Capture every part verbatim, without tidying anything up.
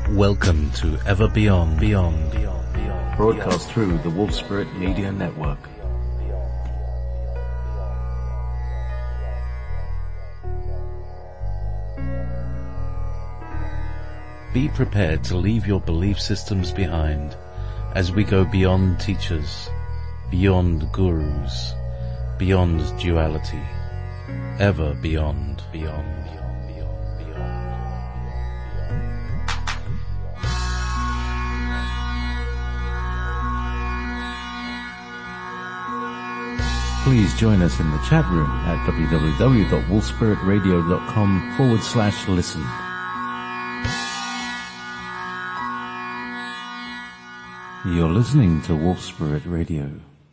Welcome to Ever Beyond, Beyond, Beyond, Beyond. Broadcast through the Wolf Spirit Media Network. Be prepared to leave your belief systems behind as we go beyond teachers, beyond gurus, beyond duality, ever beyond, beyond. Please join us in the chat room at www.wolfspiritradio.com forward slash listen. You're listening to Wolf Spirit Radio.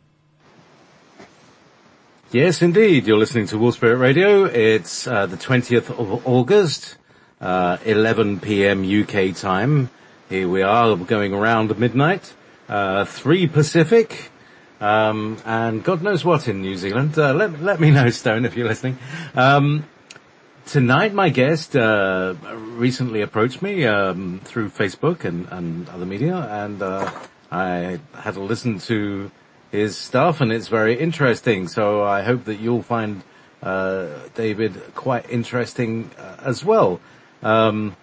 Yes, indeed, you're listening to Wolf Spirit Radio. It's uh, the twentieth of August, uh, eleven p.m. U K time. Here we are, going around midnight, uh, three Pacific. Um, and God knows what in New Zealand. Uh, let, let me know, Stone, if you're listening. Um, tonight, my guest, uh, recently approached me, um, through Facebook and, and other media, and, uh, I had to listen to his stuff, and it's very interesting. So I hope that you'll find, uh, David quite interesting uh, as well. Um,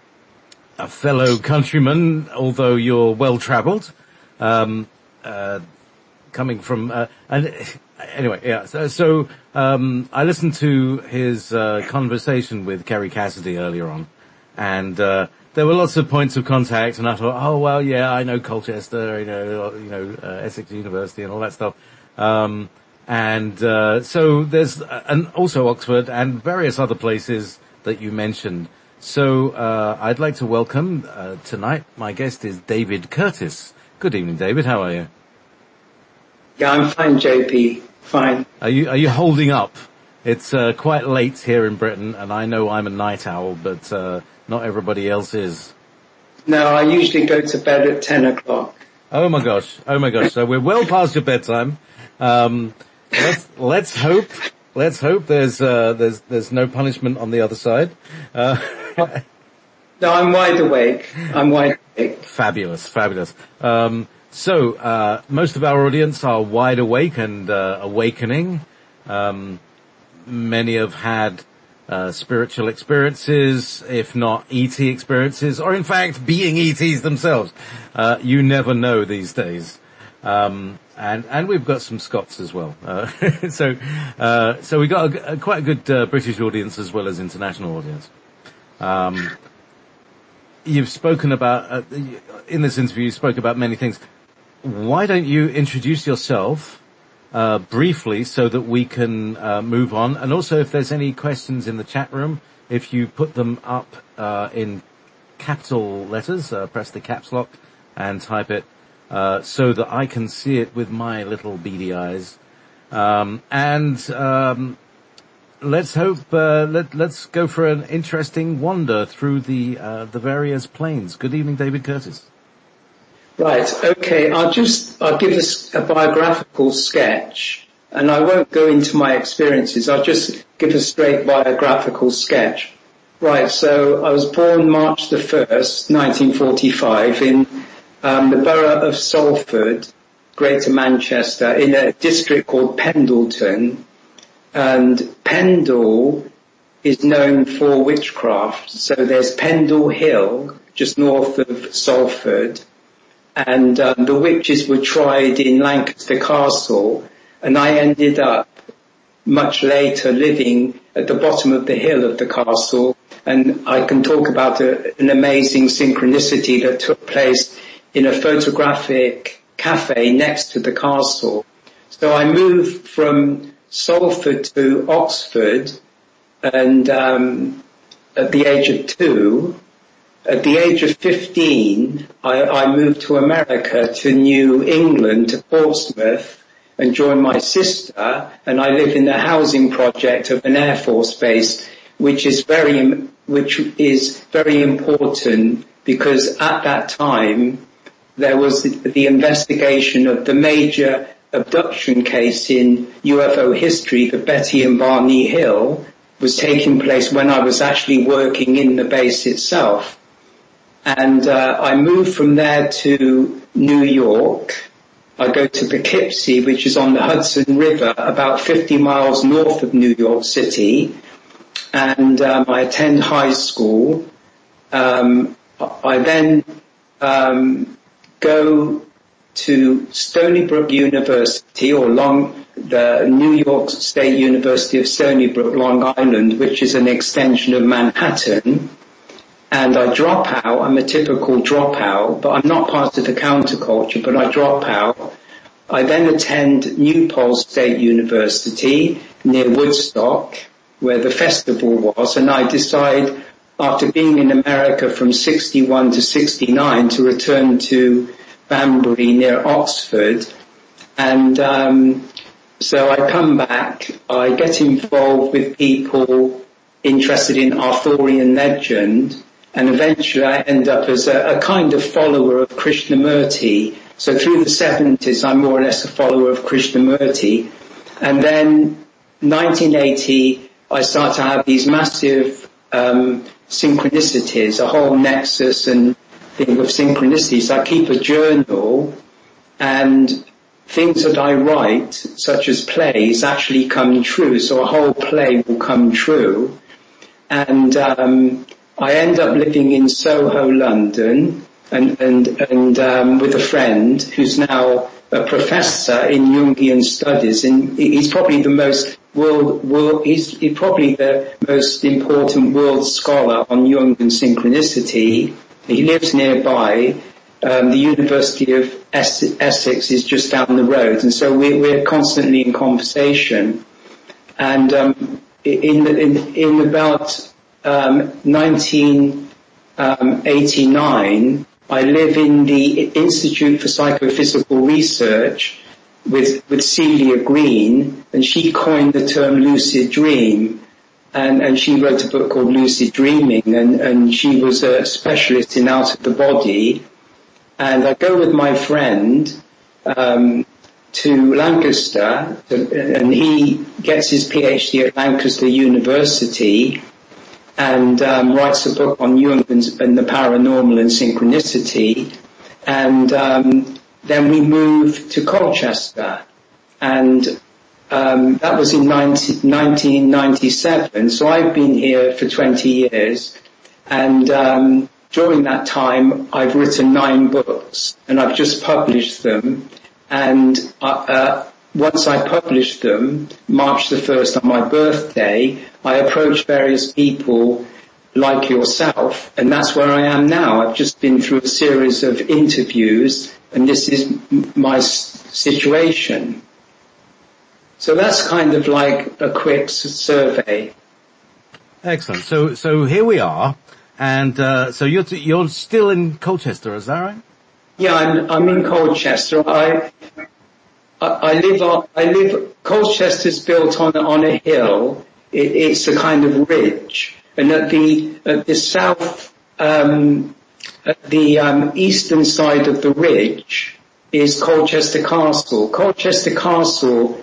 a fellow countryman, although you're well-traveled, um, uh, coming from, uh, and anyway, yeah, so, so um, I listened to his, uh, conversation with Kerry Cassidy earlier on, and, uh, there were lots of points of contact, and I thought, oh, well, yeah, I know Colchester, you know, you know, uh, Essex University and all that stuff. Um, and, uh, so there's, uh, and also Oxford and various other places that you mentioned. So, uh, I'd like to welcome, uh, tonight, my guest is David Curtis. Good evening, David. How are you? Yeah, I'm fine, J P. Fine. Are you, are you holding up? It's, uh, quite late here in Britain, and I know I'm a night owl, but, uh, not everybody else is. No, I usually go to bed at ten o'clock. Oh my gosh. Oh my gosh. So we're well past your bedtime. Um, let's, let's hope, let's hope there's, uh, there's, there's no punishment on the other side. Uh, no, I'm wide awake. I'm wide awake. Fabulous, fabulous. Um, So, uh, most of our audience are wide awake and, uh, awakening. Um, many have had, uh, spiritual experiences, if not E T experiences, or in fact being E Ts themselves. Uh, you never know these days. Um, and, and we've got some Scots as well. Uh, so, uh, so we got a, a, quite a good, uh, British audience as well as international audience. Um, you've spoken about, uh, in this interview you spoke about many things. Why don't you introduce yourself uh briefly so that we can uh move on, and also if there's any questions in the chat room, if you put them up uh in capital letters, uh, press the caps lock and type it uh so that I can see it with my little beady eyes. Um and um let's hope uh let let's go for an interesting wander through the uh the various planes. Good evening, David Curtis. Right, okay, I'll just, I'll give us a biographical sketch, and I won't go into my experiences, I'll just give a straight biographical sketch. Right, so I was born March the first, nineteen forty-five, in um, the borough of Salford, Greater Manchester, in a district called Pendleton, and Pendle is known for witchcraft, so there's Pendle Hill, just north of Salford, and um, the witches were tried in Lancaster Castle, and I ended up much later living at the bottom of the hill of the castle, and I can talk about a, an amazing synchronicity that took place in a photographic cafe next to the castle. So I moved from Salford to Oxford, and um, at the age of two. At the age of fifteen, I, I moved to America, to New England, to Portsmouth, and joined my sister, and I live in the housing project of an Air Force base, which is very, which is very important because at that time there was the, the investigation of the major abduction case in U F O history, the Betty and Barney Hill, was taking place when I was actually working in the base itself. And uh, I moved from there to New York. I go to Poughkeepsie, which is on the Hudson River, about fifty miles north of New York City. And um, I attend high school. Um, I then um, go to Stony Brook University, or Long, the New York State University of Stony Brook, Long Island, which is an extension of Manhattan. And I drop out. I'm a typical dropout, but I'm not part of the counterculture, but I drop out. I then attend New Paltz State University near Woodstock, where the festival was, and I decide, after being in America from sixty-one to sixty-nine, to return to Banbury near Oxford. And um, so I come back, I get involved with people interested in Arthurian legend, and eventually I end up as a, a kind of follower of Krishnamurti. So through the seventies, I'm more or less a follower of Krishnamurti. And then nineteen eighty, I start to have these massive um, synchronicities, a whole nexus and thing of synchronicities. I keep a journal, and things that I write, such as plays, actually come true. So a whole play will come true. And um, I end up living in Soho, London, and and and um, with a friend who's now a professor in Jungian studies, and he's probably the most world world he's, he's probably the most important world scholar on Jung and synchronicity. He lives nearby. Um, the University of Essex is just down the road, and so we're, we're constantly in conversation. And um, in in in about um, nineteen eighty-nine. I live in the Institute for Psychophysical Research with, with Celia Green, and she coined the term lucid dream, and, and she wrote a book called Lucid Dreaming, and, and she was a specialist in out of the body. And I go with my friend um, to Lancaster, and he gets his PhD at Lancaster University, and um, writes a book on Jung and, and the paranormal and synchronicity. And um, then we moved to Colchester, and um, that was in nineteen ninety-seven. So I've been here for twenty years, and um, during that time I've written nine books, and I've just published them. And uh, uh, once I published them, March the first, on my birthday, I approached various people like yourself, and that's where I am now. I've just been through a series of interviews, and this is my situation. So that's kind of like a quick survey. Excellent. So, so here we are, and uh, so you're t- you're still in Colchester, is that right? Yeah, I'm, I'm in Colchester. I. I live on, I live, Colchester's built on, on a hill. It, it's a kind of ridge. And at the, at the south, um, at the, um, eastern side of the ridge is Colchester Castle. Colchester Castle,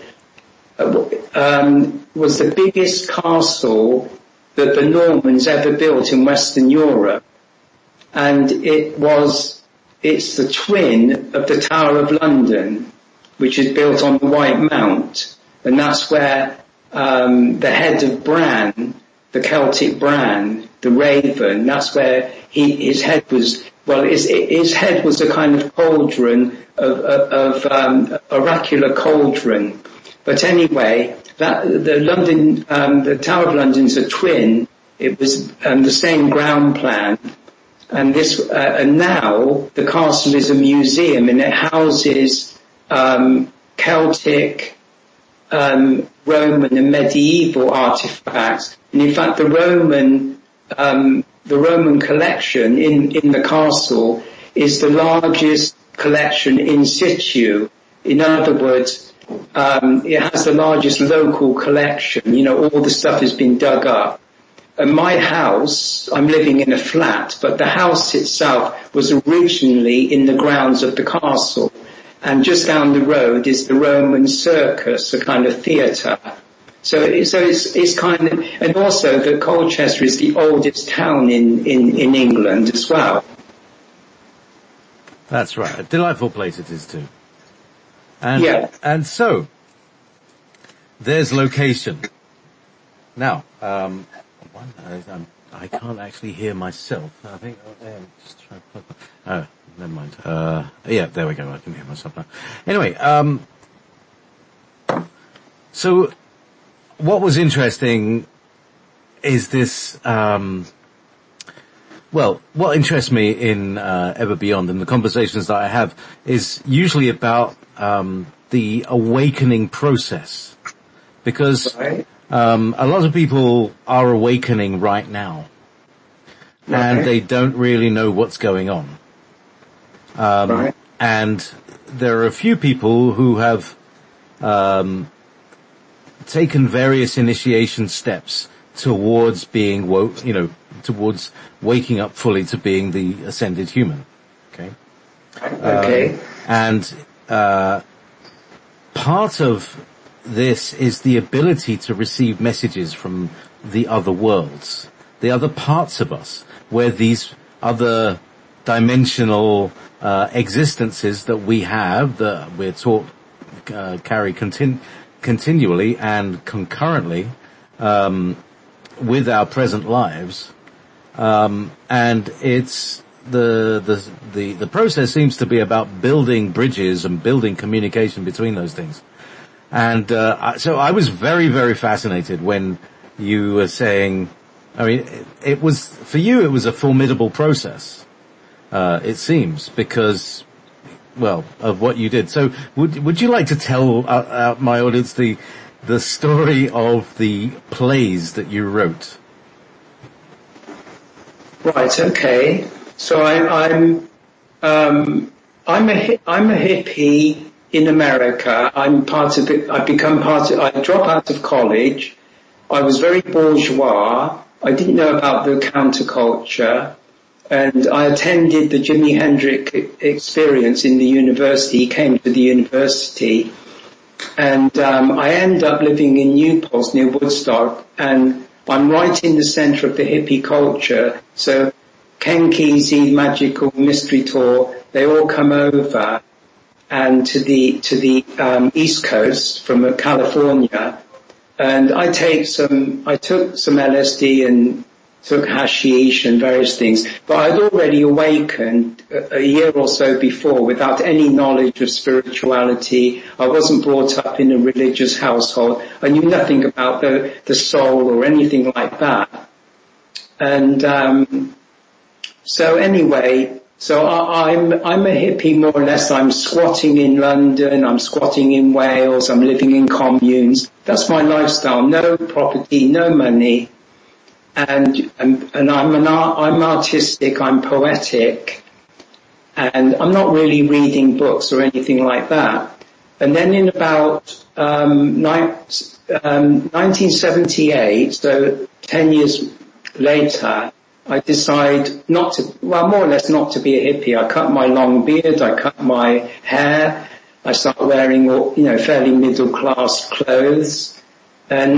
um, was the biggest castle that the Normans ever built in Western Europe. And it was, it's the twin of the Tower of London, which is built on the White Mount, and that's where um, the head of Bran, the Celtic Bran, the Raven, that's where he, his head was. Well, his, his head was a kind of cauldron of, of, of um, oracular cauldron. But anyway, that the London, um, the Tower of London's a twin. It was um, the same ground plan, and this, uh, and now the castle is a museum, and it houses Um, Celtic, um, Roman and medieval artifacts. And in fact, the Roman, um, the Roman collection in, in the castle is the largest collection in situ. In other words, um, it has the largest local collection. You know, all the stuff has been dug up. And my house, I'm living in a flat, but the house itself was originally in the grounds of the castle. And just down the road is the Roman Circus, a kind of theatre. So, so it's, it's kind of, and also that Colchester is the oldest town in, in, in England as well. That's right. A delightful place it is too. And, yeah. And so, there's location. Now, um, I, I'm, I can't actually hear myself. I think, oh, um, just try to plug my, oh, never mind. Uh, yeah, there we go. I can hear myself now. Anyway, um, so, what was interesting is this, um, well, what interests me in uh, Ever Beyond and the conversations that I have is usually about um, the awakening process, because right. um, a lot of people are awakening right now, right. and they don't really know what's going on. Um, right. And there are a few people who have um, taken various initiation steps towards being woke, you know, towards waking up fully to being the ascended human. Okay. Okay. Um, and, uh, part of this is the ability to receive messages from the other worlds, the other parts of us, where these other dimensional, uh, existences that we have, that we're taught, uh, carry continu- continually and concurrently, um, with our present lives, um, and it's the, the the the process seems to be about building bridges and building communication between those things. And uh, so I was very very fascinated when you were saying, I mean, it, it was for you it was a formidable process. Uh, it seems because, well, of what you did. So would would you like to tell uh, uh, my audience the the story of the plays that you wrote? Right. Okay. So I, I'm um, I'm a I'm a hippie in America. I'm part of it. I become part of. I drop out of college. I was very bourgeois. I didn't know about the counterculture, and I attended the Jimi Hendrix experience in the university. He came to the university. And um, I end up living in Newport near Woodstock, and I'm right in the centre of the hippie culture. So Ken Kesey, Magical Mystery Tour, they all come over and to the to the um, East Coast from California, and I take some. I took some L S D and took hashish and various things, but I'd already awakened a, a year or so before without any knowledge of spirituality. I wasn't brought up in a religious household. I knew nothing about the, the soul or anything like that. And um so anyway, so I, I'm I'm a hippie more or less. I'm squatting in London, I'm squatting in Wales, I'm living in communes. That's my lifestyle. No property, no money. And, and, and I'm an art, I'm artistic, I'm poetic, and I'm not really reading books or anything like that. And then in about, um, ni- um, nineteen seventy-eight, so ten years later, I decide not to, well, more or less not to be a hippie. I cut my long beard, I cut my hair, I start wearing, you know, fairly middle class clothes, and,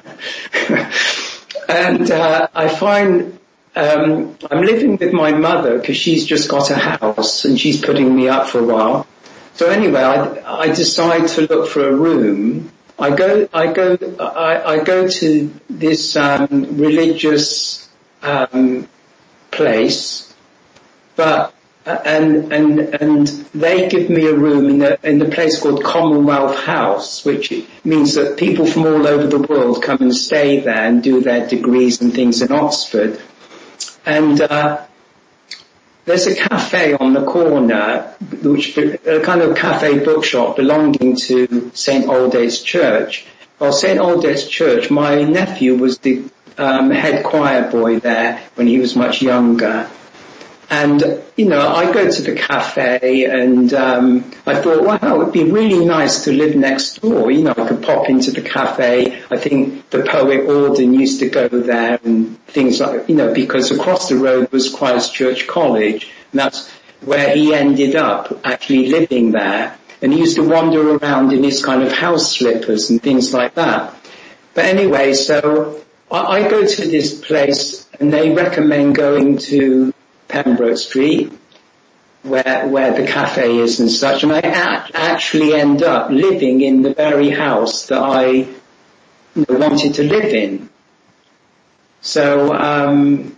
And uh, I find um, I'm living with my mother because she's just got a house and she's putting me up for a while. So anyway, I, I decide to look for a room. I go, I go, I, I go to this um, religious um, place, but and and and they give me a room in a in a place called Commonwealth House, which means that people from all over the world come and stay there and do their degrees and things in Oxford. And uh there's a cafe on the corner, which a kind of cafe bookshop belonging to Saint Aldate's Church. Well, Saint Aldate's Church, my nephew was the um head choir boy there when he was much younger. And, you know, I go to the cafe and um I thought, wow, it would be really nice to live next door. You know, I could pop into the cafe. I think the poet Auden used to go there and things like, you know, because across the road was Christchurch College. And that's where he ended up actually living there. And he used to wander around in his kind of house slippers and things like that. But anyway, so I, I go to this place and they recommend going to Pembroke Street, where where the cafe is and such, and I a- actually end up living in the very house that I you know, wanted to live in. So um,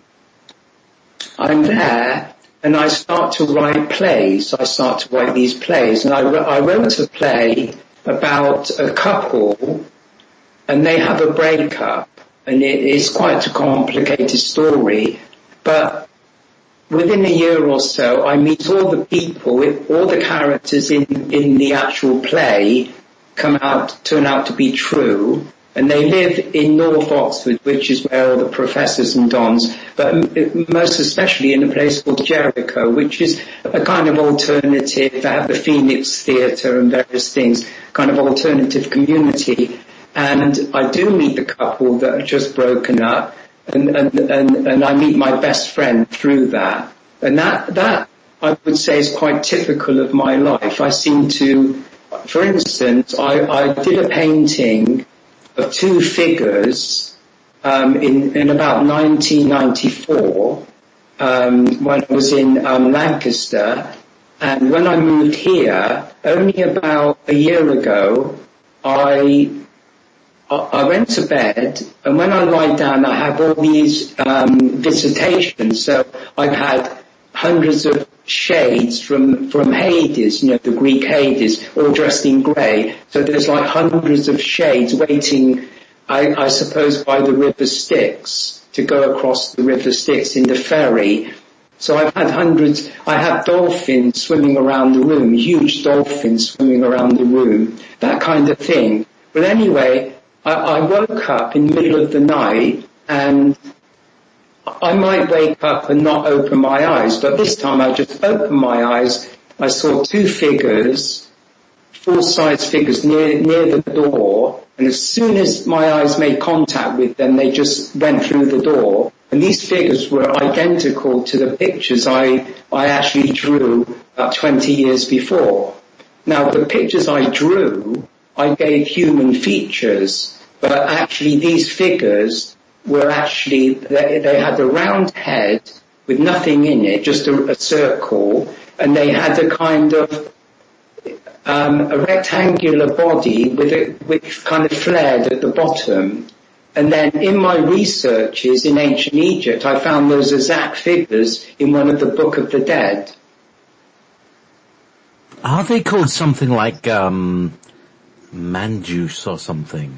I'm there, and I start to write plays. I start to write these plays, and I, I wrote a play about a couple, and they have a breakup, and it is quite a complicated story, but within a year or so, I meet all the people, all the characters in, in the actual play come out, turn out to be true, and they live in North Oxford, which is where all the professors and dons, but most especially in a place called Jericho, which is a kind of alternative. They have the Phoenix Theatre and various things, kind of alternative community. And I do meet the couple that are just broken up, and, and, and, and I meet my best friend through that. And that, that I would say is quite typical of my life. I seem to, for instance, I, I did a painting of two figures um, in, in about nineteen ninety-four um, when I was in um, Lancaster, and when I moved here, only about a year ago, I I went to bed, and when I lie down, I have all these um, visitations. So I've had hundreds of shades from from Hades, you know, the Greek Hades, all dressed in grey. So there's like hundreds of shades waiting, I, I suppose, by the River Styx to go across the River Styx in the ferry. So I've had hundreds. I have dolphins swimming around the room, huge dolphins swimming around the room, that kind of thing. But anyway, I, I woke up in the middle of the night, and I might wake up and not open my eyes, but this time I just opened my eyes. I saw two figures, full-size figures near near the door, and as soon as my eyes made contact with them, they just went through the door. And these figures were identical to the pictures I I actually drew about twenty years before. Now, the pictures I drew, I gave human features, but actually these figures were actually, they, they had a round head with nothing in it, just a, a circle, and they had a kind of um, a rectangular body with a, which kind of flared at the bottom. And then in my researches in ancient Egypt, I found those exact figures in one of the Book of the Dead. Are they called something like um, Manjus or something?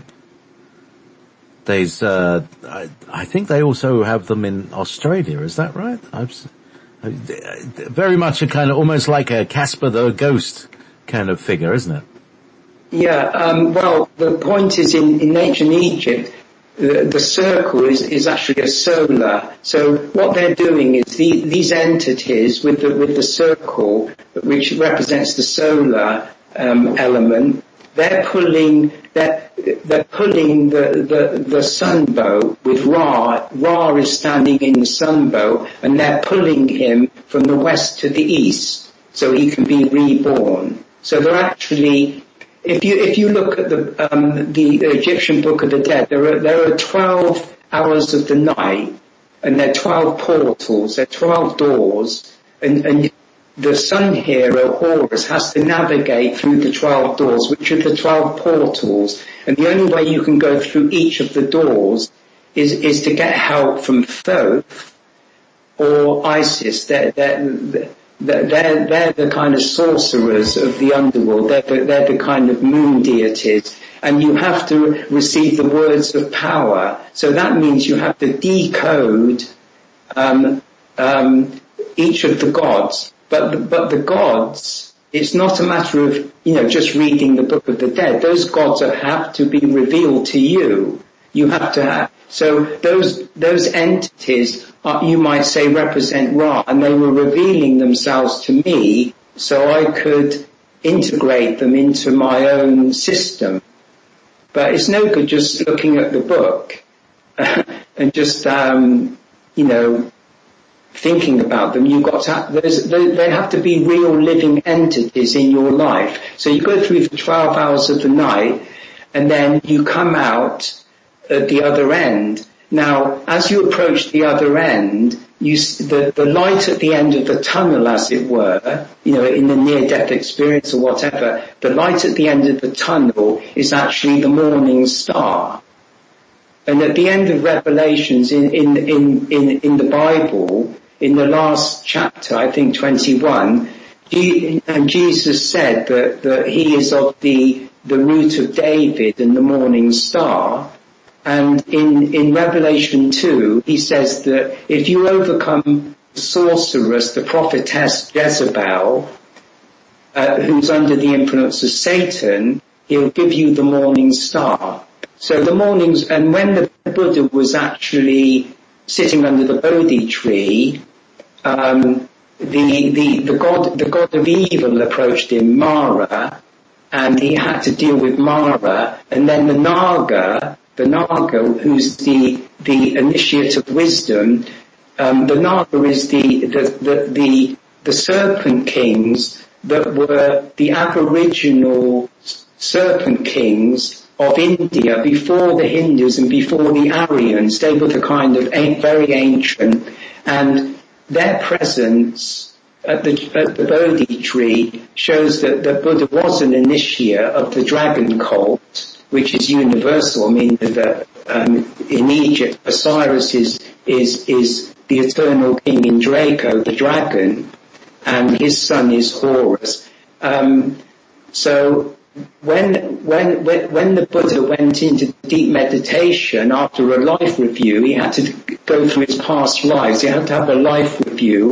There's, uh, I, I think they also have them in Australia. Is that right? I've, I, very much a kind of almost like a Casper the Ghost kind of figure, isn't it? Yeah. Um, well, the point is, in, in ancient Egypt, the, the circle is, is actually a solar. So what they're doing is the, these entities with the with the circle, which represents the solar um, element, they're pulling. They're, they're pulling the, the, the sunbow with Ra. Ra is standing in the sunbow, and they're pulling him from the west to the east so he can be reborn. So they're actually, if you, if you look at the, um, the Egyptian Book of the Dead, there are, there are twelve hours of the night, and there are twelve portals, there are twelve doors, and, and the sun hero Horus has to navigate through the twelve doors, which are the twelve portals, and the only way you can go through each of the doors is is to get help from Thoth or Isis. They're, they're, they're, they're the kind of sorcerers of the underworld. They're the, they're the kind of moon deities, and you have to receive the words of power. So that means you have to decode um, um, each of the gods. But, but the gods, it's not a matter of, you know, just reading the Book of the Dead. Those gods have to be revealed to you. You have to have, so those, those entities, are, you might say, represent Ra, and they were revealing themselves to me so I could integrate them into my own system. But it's no good just looking at the book and just, um, you know, thinking about them. You've got to, there's, they have to be real living entities in your life. So you go through the twelve hours of the night, and then you come out at the other end. Now, as you approach the other end, you, the, the light at the end of the tunnel, as it were, you know, in the near-death experience or whatever, the light at the end of the tunnel is actually the morning star. And at the end of Revelations in, in, in, in, in the Bible, in the last chapter, I think twenty-one, and Jesus said that, that he is of the, the root of David and the morning star. And in, in Revelation two, he says that if you overcome the sorceress, the prophetess Jezebel, uh, who's under the influence of Satan, he'll give you the morning star. So the mornings, and when the Buddha was actually sitting under the Bodhi tree, um, the, the, the god, the god of evil approached him, Mara, and he had to deal with Mara, and then the Naga, the Naga, who's the, the initiate of wisdom, um, the Naga is the, the, the, the, the serpent kings that were the aboriginal serpent kings of India before the Hindus and before the Aryans. They were the kind of very ancient, and their presence at the, at the Bodhi tree shows that the Buddha was an initiate of the dragon cult, which is universal. I mean, that um, in Egypt, Osiris is, is, is the eternal king in Draco, the dragon, and his son is Horus. Um, so when, when, when the Buddha went into deep meditation after a life review, he had to go through his past lives. He had to have a life review.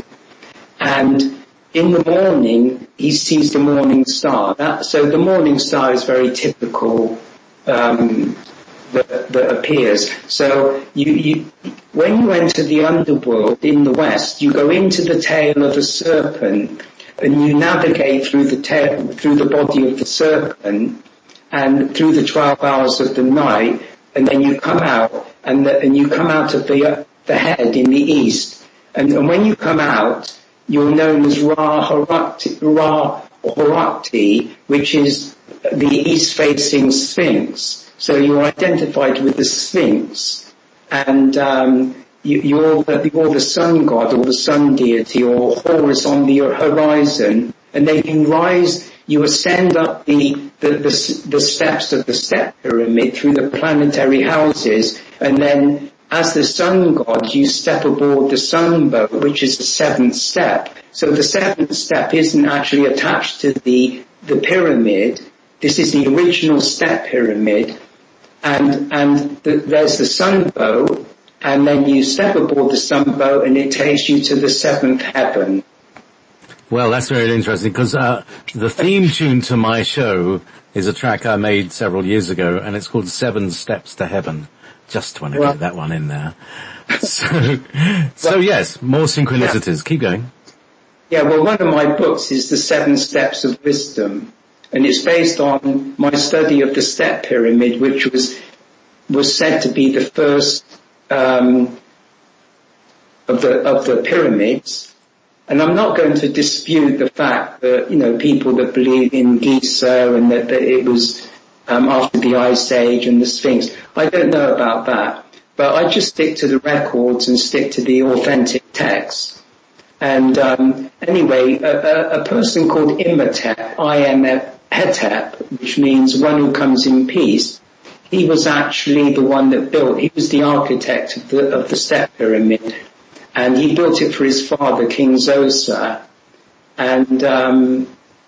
And in the morning, he sees the morning star. That, so the morning star is very typical, um, that, that appears. So you, you, when you enter the underworld in the West, you go into the tail of a serpent, and you navigate through the tail, through the body of the serpent, and through the twelve hours of the night, and then you come out, and, the, and you come out of the, uh, the head in the east. And, and when you come out, you're known as Ra Horakti, Ra Horakti, which is the east-facing Sphinx. So you're identified with the Sphinx, and um, you, you're, the, you're the sun god or the sun deity or Horus on the horizon, and then you rise, you ascend up the, the, the, the steps of the step pyramid through the planetary houses, and then as the sun god, you step aboard the sun boat, which is the seventh step. So the seventh step isn't actually attached to the, the pyramid. This is the original step pyramid. And, and the, there's the sun boat, and then you step aboard the sun boat and it takes you to the seventh heaven. Well, that's very interesting, because uh, the theme tune to my show is a track I made several years ago, and it's called Seven Steps to Heaven. Just want to well, get that one in there. So, so well, yes, more synchronicities. Yeah. Keep going. Yeah, well, one of my books is The Seven Steps of Wisdom, and it's based on my study of the step pyramid, which was was said to be the first um, of the of the pyramids. And I'm not going to dispute the fact that, you know, people that believe in Giza and that, that it was Um, after the Ice Age and the Sphinx. I don't know about that, but I just stick to the records and stick to the authentic texts. And um, anyway, a, a, a person called Imhotep, I M Hetep, which means one who comes in peace, he was actually the one that built, he was the architect of the, of the step pyramid, and he built it for his father, King Zoser. And um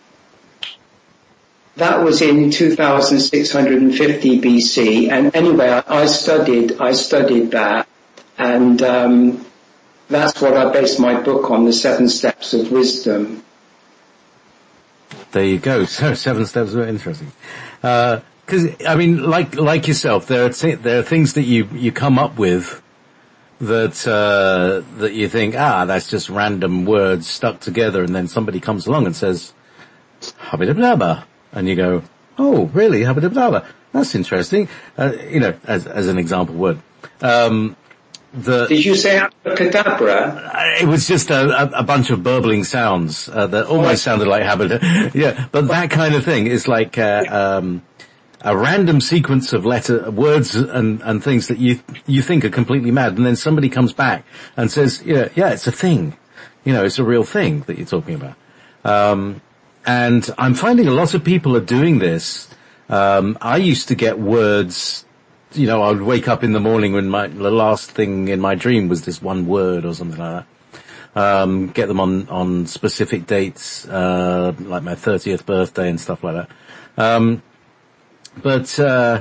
that was in two thousand six hundred fifty B C, and anyway, I, I studied, I studied that, and um, that's what I based my book on, The Seven Steps of Wisdom. There you go. So, Seven Steps are interesting. Uh, cause, I mean, like, like yourself, there are, th- there are things that you, you come up with that, uh, that you think, ah, that's just random words stuck together, and then somebody comes along and says, habidabdaba. And you go, oh, really? Habidabdaba. That's interesting. Uh, you know, as, as an example word. Um, the, Did you say abracadabra? It was just a, a, a bunch of burbling sounds, uh, that almost sounded like habidabdaba. Yeah, but that kind of thing is like, uh, um, a random sequence of letter words and, and things that you you think are completely mad, and then somebody comes back and says, yeah, yeah, it's a thing. You know, it's a real thing that you're talking about. Um, and I'm finding a lot of people are doing this. Um, I used to get words, you know, I would wake up in the morning when my, the last thing in my dream was this one word or something like that. Um, get them on, on specific dates, uh, like my thirtieth birthday and stuff like that. Um, but, uh,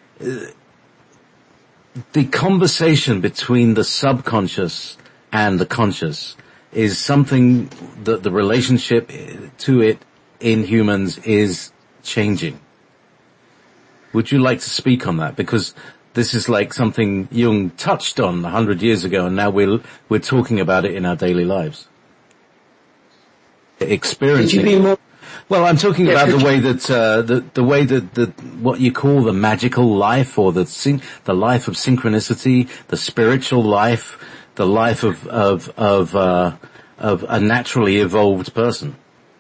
the conversation between the subconscious and the conscious is something that the relationship to it in humans is changing. Would you like to speak on that? Because this is like something Jung touched on a hundred years ago, and now we're, we're talking about it in our daily lives. Experiencing. Could you be more? Well, I'm talking yeah, about the you... way that, uh, the, the way that, the, what you call the magical life, or the, syn- the life of synchronicity, the spiritual life, the life of, of, of, uh, of a naturally evolved person.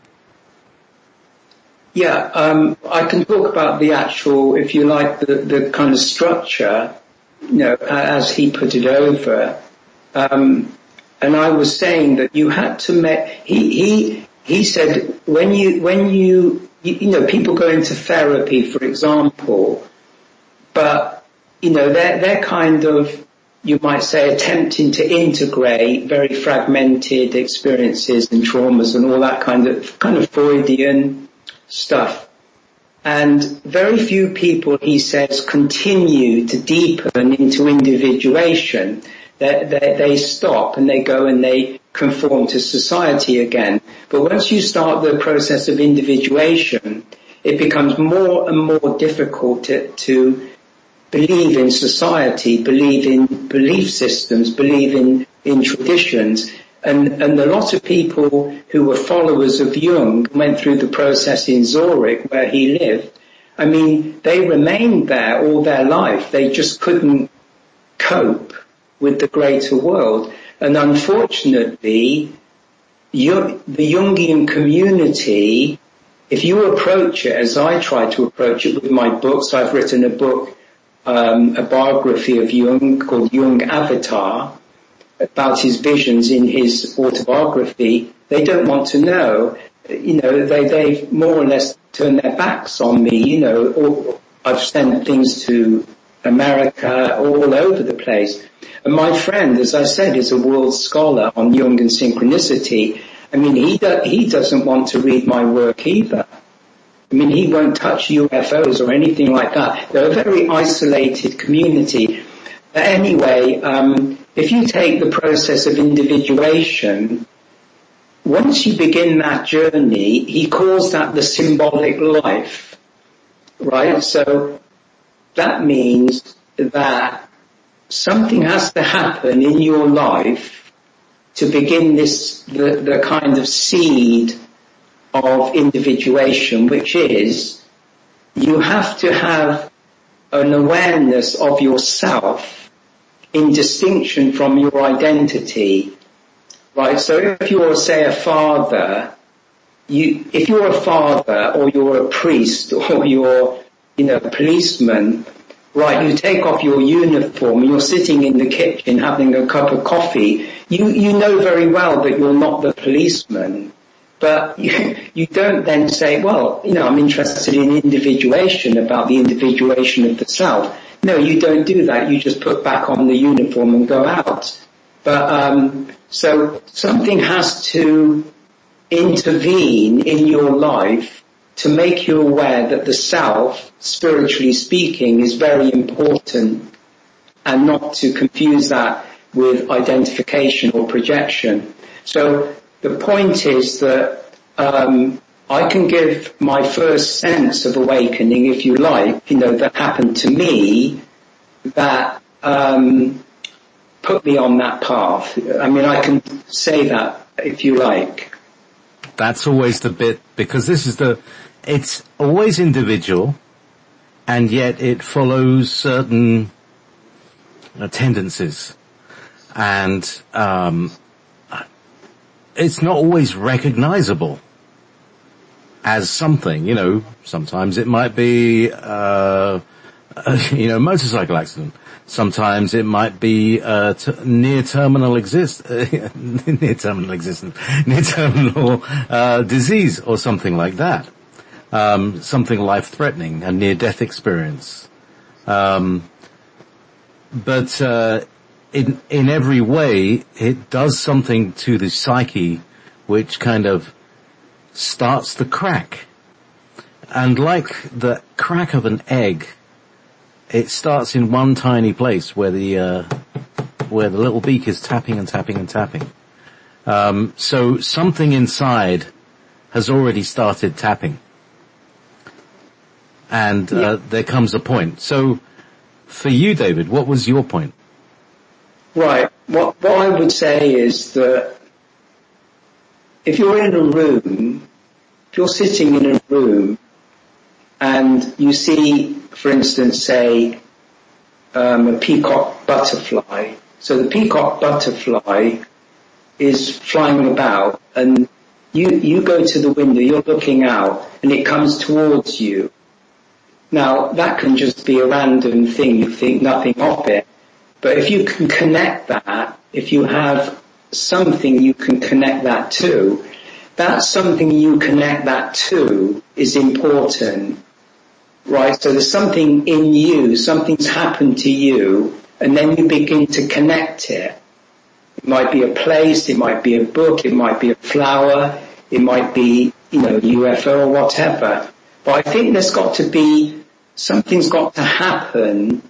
Yeah, um, I can talk about the actual, if you like, the, the kind of structure, you know, as he put it over. Um, and I was saying that you had to make, he, he, he said when you, when you, you, you know, people go into therapy, for example, but, you know, they're, they're kind of, you might say, attempting to integrate very fragmented experiences and traumas and all that kind of, kind of Freudian stuff. And very few people, he says, continue to deepen into individuation. They, they, they stop and they go and they conform to society again. But once you start the process of individuation, it becomes more and more difficult to, to believe in society, believe in belief systems, believe in, in traditions. And, and a lot of people who were followers of Jung went through the process in Zurich where he lived. I mean, they remained there all their life. They just couldn't cope with the greater world. And unfortunately, you, the Jungian community, if you approach it as I try to approach it with my books, I've written a book, um, a biography of Jung called Jung Avatar, about his visions in his autobiography. They don't want to know. You know, they, they more or less turn their backs on me, you know, or I've sent things to America, all over the place. And my friend, as I said, is a world scholar on Jung and synchronicity. I mean, he, do, he doesn't want to read my work either. I mean, he won't touch U F Os or anything like that. They're a very isolated community. But anyway, um, if you take the process of individuation, once you begin that journey, he calls that the symbolic life, right? So that means that something has to happen in your life to begin this, the, the kind of seed of individuation, which is you have to have an awareness of yourself in distinction from your identity, right? So if you're, say, a father, you, if you're a father or you're a priest or you're, you know, a policeman, right, you take off your uniform, you're sitting in the kitchen having a cup of coffee, you, you know very well that you're not the policeman. But you, you don't then say, well, you know, I'm interested in individuation, about the individuation of the self. No, you don't do that. You just put back on the uniform and go out. But, um, so something has to intervene in your life to make you aware that the self, spiritually speaking, is very important, and not to confuse that with identification or projection. So the point is that um, I can give my first sense of awakening, if you like, you know, that happened to me, that um, put me on that path. I mean, I can say that, if you like. That's always the bit, because this is the, it's always individual, and yet it follows certain uh, tendencies. And um it's not always recognizable. as something. You know, sometimes it might be, uh, you know, motorcycle accident. Sometimes it might be uh, t- near terminal exist, uh, near terminal existence, near terminal uh, disease or something like that. Um, something life-threatening, a near-death experience. Um, but uh, in in every way, it does something to the psyche, which kind of starts the crack. And like the crack of an egg, it starts in one tiny place where the uh, where the little beak is tapping and tapping and tapping. Um, so something inside has already started tapping, and uh, yeah. there comes a point. So, for you, David, what was your point? Right. What what I would say is that if you're in a room, if you're sitting in a room, and you see, for instance, say, um, a peacock butterfly. So the peacock butterfly is flying about, and you, you go to the window, you're looking out, and it comes towards you. Now, that can just be a random thing, you think nothing of it. But if you can connect that, if you have something you can connect that to, that something you connect that to is important. Right, so there's something in you, something's happened to you, and then you begin to connect it. It might be a place, it might be a book, it might be a flower, it might be, you know, U F O or whatever. But I think there's got to be, something's got to happen.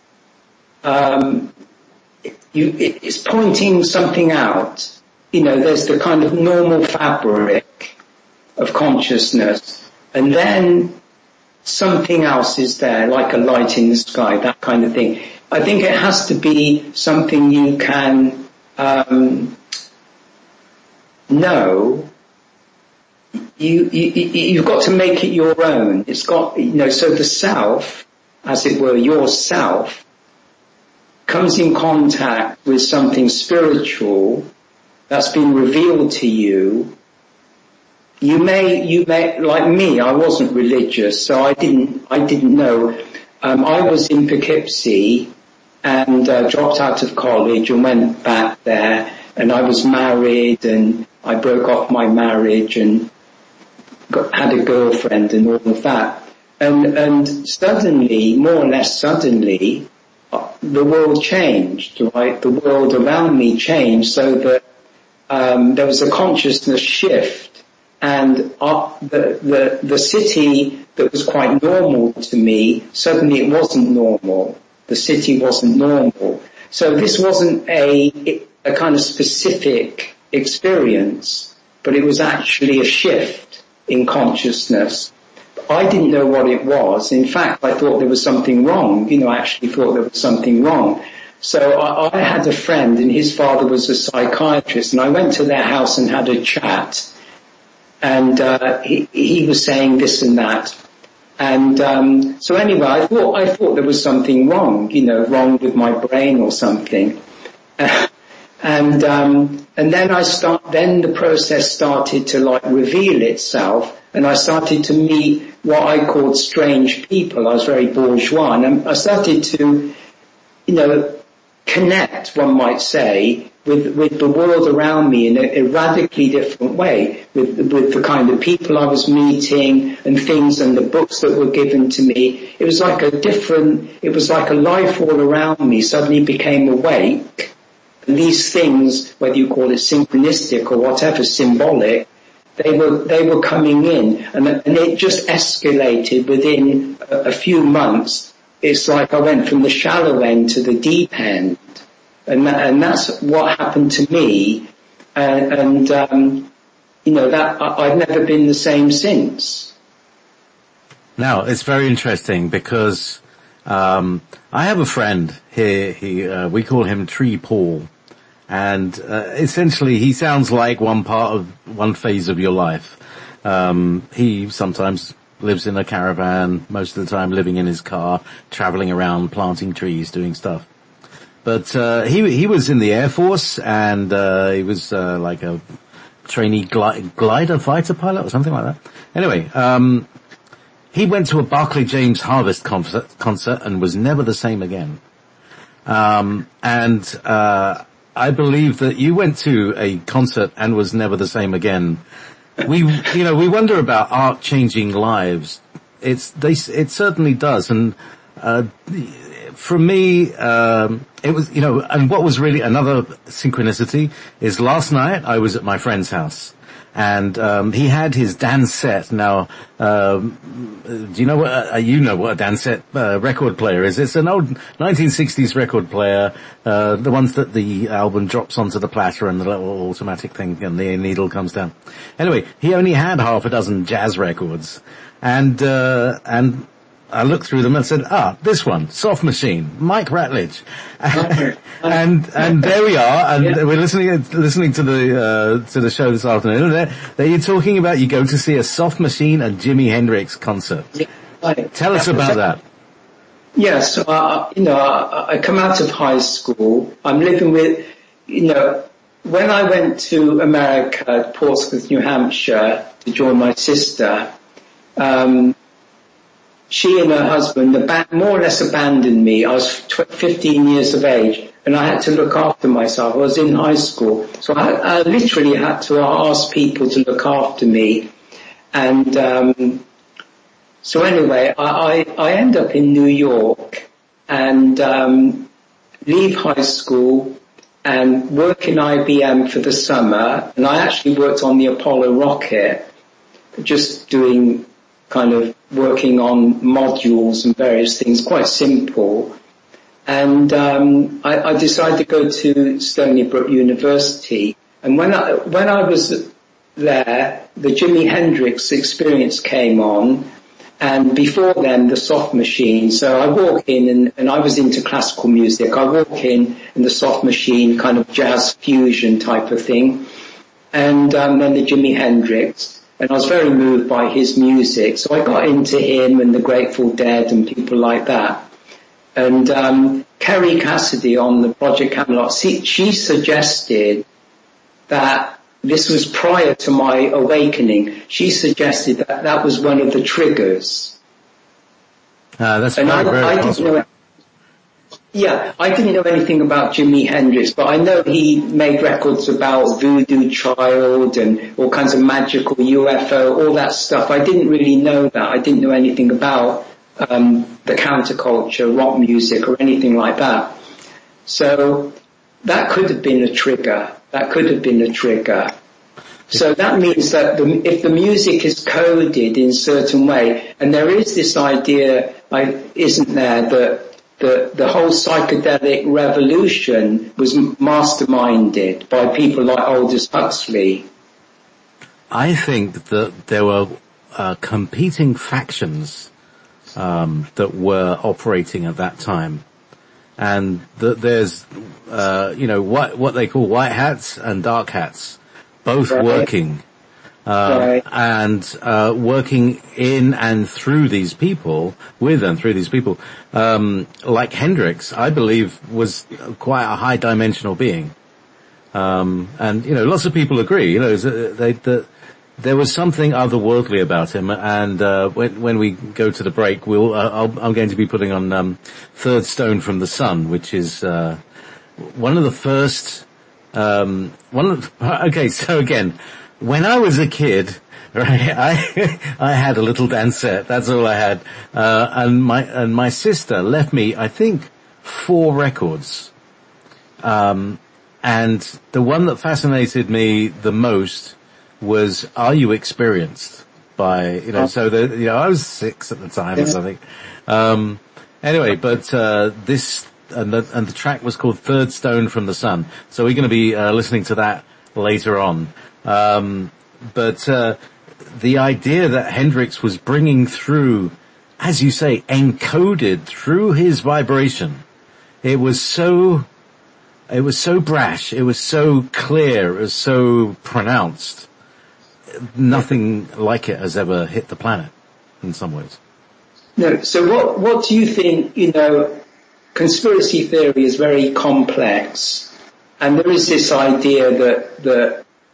Um, you, it, it's pointing something out. You know, there's the kind of normal fabric of consciousness, and then something else is there, like a light in the sky, that kind of thing. I think it has to be something you can um, know. You, you, you've got to make it your own. It's got, you know, so the self, as it were, your self, comes in contact with something spiritual that's been revealed to you. You may, you may, like me, I wasn't religious, so I didn't, I didn't know. Um, I was in Poughkeepsie and uh, dropped out of college and went back there, and I was married, and I broke off my marriage and got, had a girlfriend and all of that. And, and suddenly, more or less suddenly, uh, the world changed, right? The world around me changed so that um, there was a consciousness shift. And uh, the, the, the city that was quite normal to me, suddenly it wasn't normal. The city wasn't normal. So this wasn't a, a kind of specific experience, but it was actually a shift in consciousness. I didn't know what it was. In fact, I thought there was something wrong. You know, I actually thought there was something wrong. So I, I had a friend, and his father was a psychiatrist, and I went to their house and had a chat. And uh, he, he was saying this and that, and um, so anyway, I thought I thought there was something wrong, you know, wrong with my brain or something, uh, and um, and then I start. Then the process started to like reveal itself, and I started to meet what I called strange people. I was very bourgeois, and I started to, you know, connect, one might say, with, with the world around me in a, a radically different way, with, with the kind of people I was meeting and things and the books that were given to me. It was like a different, it was like a life all around me suddenly became awake. And these things, whether you call it synchronistic or whatever, symbolic, they were, they were coming in, and, and it just escalated within a, a few months. It's like I went from the shallow end to the deep end. And, that, and that's what happened to me, and, and um, you know, that I, I've never been the same since. Now, it's very interesting because um, I have a friend here. He uh, we call him Tree Paul, and uh, essentially he sounds like one part of one phase of your life. Um, he sometimes lives in a caravan, most of the time living in his car, traveling around, planting trees, doing stuff. But uh, he he was in the Air Force, and uh, he was uh, like a trainee gli- glider fighter pilot or something like that. Anyway, um, he went to a Barclay James Harvest concert, concert and was never the same again. Um, and, uh, I believe that you went to a concert and was never the same again. We, you know, we wonder about art changing lives. It's, they, it certainly does. And, uh, for me, um, it was, you know, and what was really another synchronicity is last night I was at my friend's house. And, um, he had his Dansette. Now, um, do you know what, uh, you know what a Dansette, uh, record player is? It's an old nineteen sixties record player, uh, the ones that the album drops onto the platter and the little automatic thing and the needle comes down. Anyway, he only had half a dozen jazz records. And, uh, and, I looked through them and said, ah, this one, Soft Machine, Mike Ratledge. and, and there we are, and yeah. we're listening, listening to the, uh, to the show this afternoon. There, there you're talking about you go to see a Soft Machine and Jimi Hendrix concert. Yeah, right. Tell us about that. Yes, yeah, so, uh, you know, I, I come out of high school, I'm living with, you know, when I went to America, Portsmouth, New Hampshire, to join my sister, um, she and her husband ab- more or less abandoned me. I was tw- fifteen years of age and I had to look after myself. I was in high school. So I, I literally had to ask people to look after me. And um so anyway, I, I, I end up in New York and um leave high school and work in I B M for the summer. And I actually worked on the Apollo rocket, just doing kind of working on modules and various things, quite simple. And um I, I decided to go to Stony Brook University. And when I when I was there, the Jimi Hendrix Experience came on, and before then the Soft Machine. So I walk in, and, and I was into classical music. I walk in, and the Soft Machine, kind of jazz fusion type of thing, and um, then the Jimi Hendrix. And I was very moved by his music, so I got into him and the Grateful Dead and people like that. And um Kerry Cassidy on the Project Camelot, she, she suggested that this was prior to my awakening. She suggested that that was one of the triggers. Uh, that's and very, I, very I didn't know. Yeah, I didn't know anything about Jimi Hendrix, but I know he made records about Voodoo Child and all kinds of magical U F O, all that stuff. I didn't really know that. I didn't know anything about um the counterculture, rock music or anything like that. So that could have been a trigger. That could have been a trigger. So that means that the, if the music is coded in a certain way, and there is this idea, I, isn't there, that The, the whole psychedelic revolution was masterminded by people like Aldous Huxley. I think that there were uh, competing factions um, that were operating at that time, and that there's, uh, you know, what what they call white hats and dark hats, both right. working. Uh, right. and, uh, working in and through these people, with and through these people, um, like Hendrix, I believe was quite a high dimensional being. Um, and, you know, lots of people agree, you know, they, that there was something otherworldly about him. And, uh, when, when we go to the break, we'll, uh, I'll, I'm going to be putting on, um, Third Stone from the Sun, which is, uh, one of the first, um, one of, okay, so again, when I was a kid, right, I I had a little Dansette. That's all I had, uh, and my and my sister left me, I think, four records. Um, and the one that fascinated me the most was "Are You Experienced?" by you know. Oh. So the you know I was six at the time or something. Um, anyway, but uh, this and the, and the track was called "Third Stone from the Sun." So we're going to be uh, listening to that later on. Um, but, uh, the idea that Hendrix was bringing through, as you say, encoded through his vibration, it was so, it was so brash, it was so clear, it was so pronounced. Nothing like it has ever hit the planet, in some ways. No, so what, what do you think, you know, conspiracy theory is very complex, and there is this idea that, that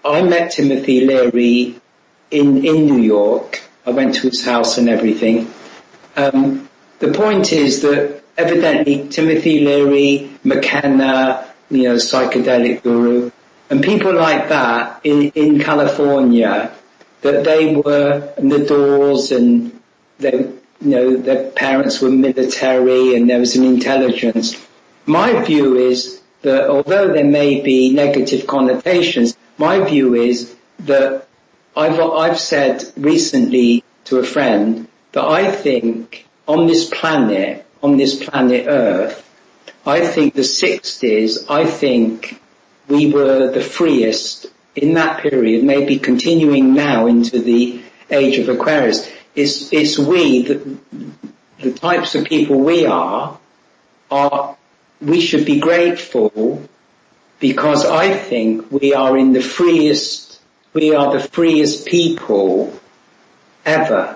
I met Timothy Leary in, in New York. I went to his house and everything. Um, the point is that evidently Timothy Leary, McKenna, you know, psychedelic guru, and people like that in, in California, that they were in the Doors, and they, you know, their parents were military and there was an intelligence. My view is that although there may be negative connotations, my view is that I've, I've said recently to a friend that I think on this planet, on this planet Earth, I think the sixties, I think we were the freest in that period, maybe continuing now into the age of Aquarius. It's, it's we, the, the types of people we are, are, we should be grateful, because I think we are in the freest, we are the freest people ever.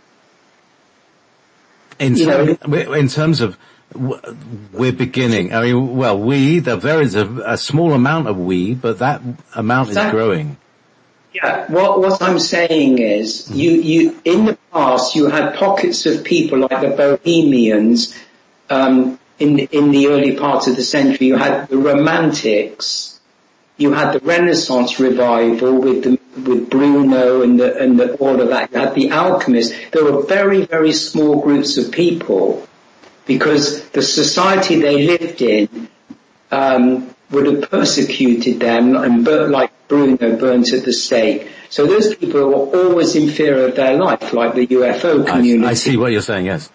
In, term, in terms of, we're beginning, I mean, well, we, there is a, a small amount of we, but that amount exactly. is growing. Yeah, what, what I'm saying is, you, you, in the past, you had pockets of people like the Bohemians, um, in, in the early part of the century. You had the Romantics, you had the Renaissance revival with the, with Bruno and the, and the, all of that. You had the alchemists. There were very, very small groups of people, because the society they lived in, um, would have persecuted them, and burnt, like Bruno burnt at the stake. So those people were always in fear of their life, like the U F O community. I, I see what you're saying, yes.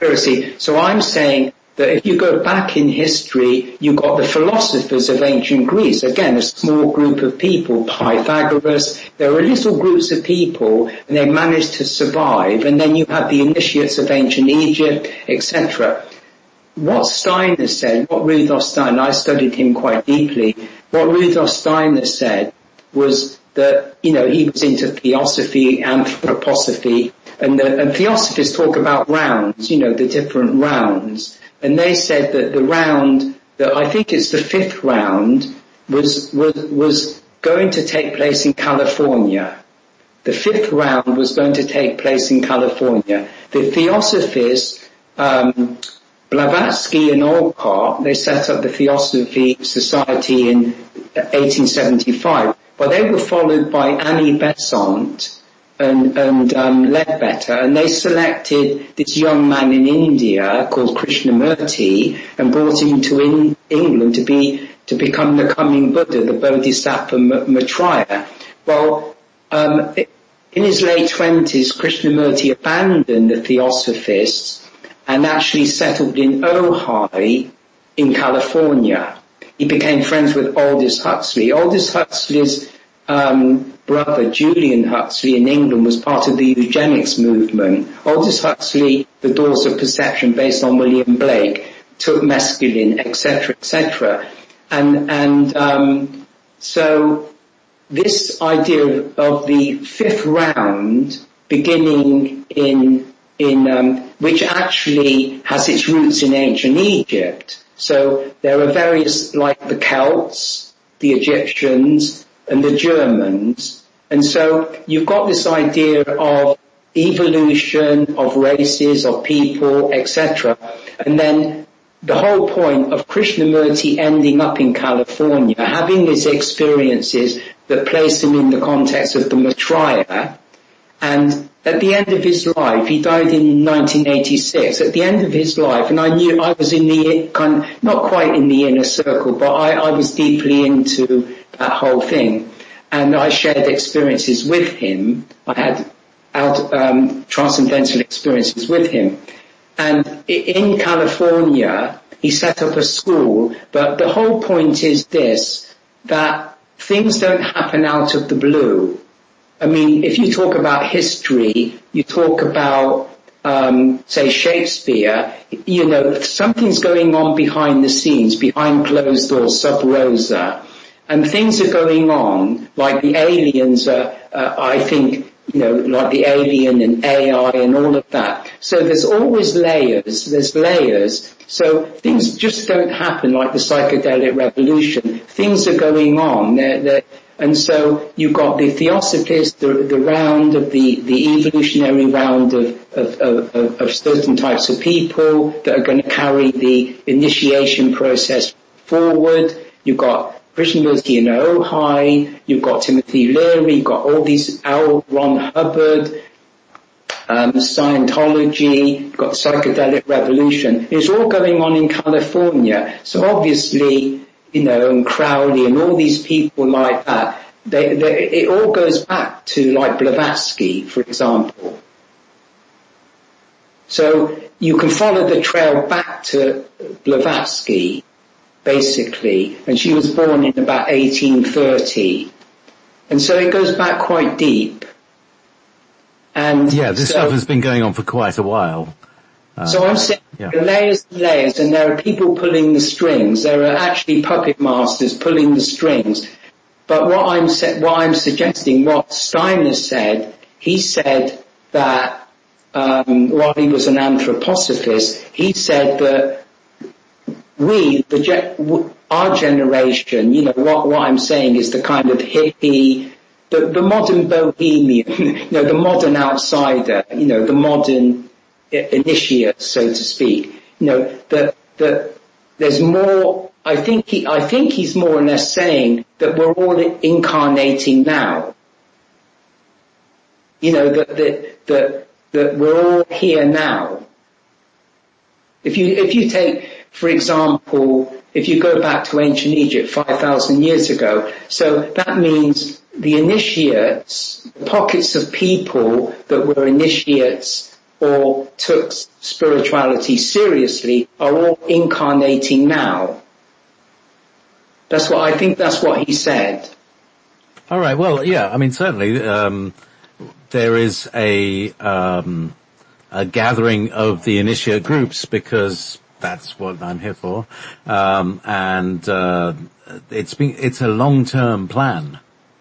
So I'm saying that if you go back in history, you got the philosophers of ancient Greece. Again, a small group of people, Pythagoras. There were little groups of people, and they managed to survive. And then you had the initiates of ancient Egypt, et cetera. What Steiner said, what Rudolf Steiner, I studied him quite deeply, what Rudolf Steiner said was that, you know, he was into theosophy, anthroposophy, and, the, and theosophists talk about rounds, you know, the different rounds. And they said that the round, that I think it's the fifth round, was, was, was going to take place in California. The fifth round was going to take place in California. The theosophists, um, Blavatsky and Olcott, they set up the Theosophy Society in eighteen seventy-five, but they were followed by Annie Besant and, and um, Ledbetter, and they selected this young man in India called Krishnamurti and brought him to in England to be to become the coming Buddha, the Bodhisattva Maitreya. Well, um, in his late twenties, Krishnamurti abandoned the Theosophists and actually settled in Ojai in California. He became friends with Aldous Huxley. Aldous Huxley's um, brother, Julian Huxley, in England, was part of the eugenics movement. Aldous Huxley, The Doors of Perception, based on William Blake, took mescaline, et cetera, et cetera. And, and um, so this idea of the fifth round beginning in in um, which actually has its roots in ancient Egypt. So there are various, like the Celts, the Egyptians, and the Germans. And so you've got this idea of evolution, of races, of people, et cetera. And then the whole point of Krishnamurti ending up in California, having these experiences that place him in the context of the Maitreya, and at the end of his life, he died in nineteen eighty-six, at the end of his life, and I knew I was in the, kind of, not quite in the inner circle, but I, I was deeply into that whole thing. And I shared experiences with him. I had out, um, transcendental experiences with him. And in California, he set up a school, but the whole point is this, that things don't happen out of the blue. I mean, if you talk about history, you talk about, um, say, Shakespeare, you know, something's going on behind the scenes, behind closed doors, sub rosa, and things are going on, like the aliens are, uh, I think, you know, like the alien and A I and all of that. So there's always layers, there's layers. So things just don't happen like the psychedelic revolution. Things are going on. They're, they're, And so you've got the theosophist, the, the round of the, the evolutionary round of, of, of, of certain types of people that are going to carry the initiation process forward. You've got Krishnamurti and Ojai, you've got Timothy Leary, you've got all these, L. Ron Hubbard, um, Scientology, you've got the psychedelic revolution. It's all going on in California. So obviously, you know, and Crowley and all these people like that, they, they, it all goes back to like Blavatsky, for example. So you can follow the trail back to Blavatsky, basically, and she was born in about eighteen thirty. And so it goes back quite deep. And yeah, this so, stuff has been going on for quite a while. Uh, so I'm saying yeah. layers and layers, and there are people pulling the strings. There are actually puppet masters pulling the strings. But what I'm sa- what I'm suggesting, what Steiner said, he said that um, while he was an anthroposophist, he said that we, the ge- our generation, you know, what what I'm saying is the kind of hippie, the, the modern bohemian, you know, the modern outsider, you know, the modern initiate, so to speak. You know, that that there's more. I think he, I think he's more or less saying that we're all incarnating now. You know, that that that that we're all here now. If you if you take, for example, if you go back to ancient Egypt five thousand years ago, so that means the initiates, pockets of people that were initiates or took spirituality seriously are all incarnating now. That's what I think. That's what he said. All right. Well, yeah. I mean, certainly um, there is a um, a gathering of the initiate groups because that's what I'm here for, um, and uh, it's been it's a long-term plan.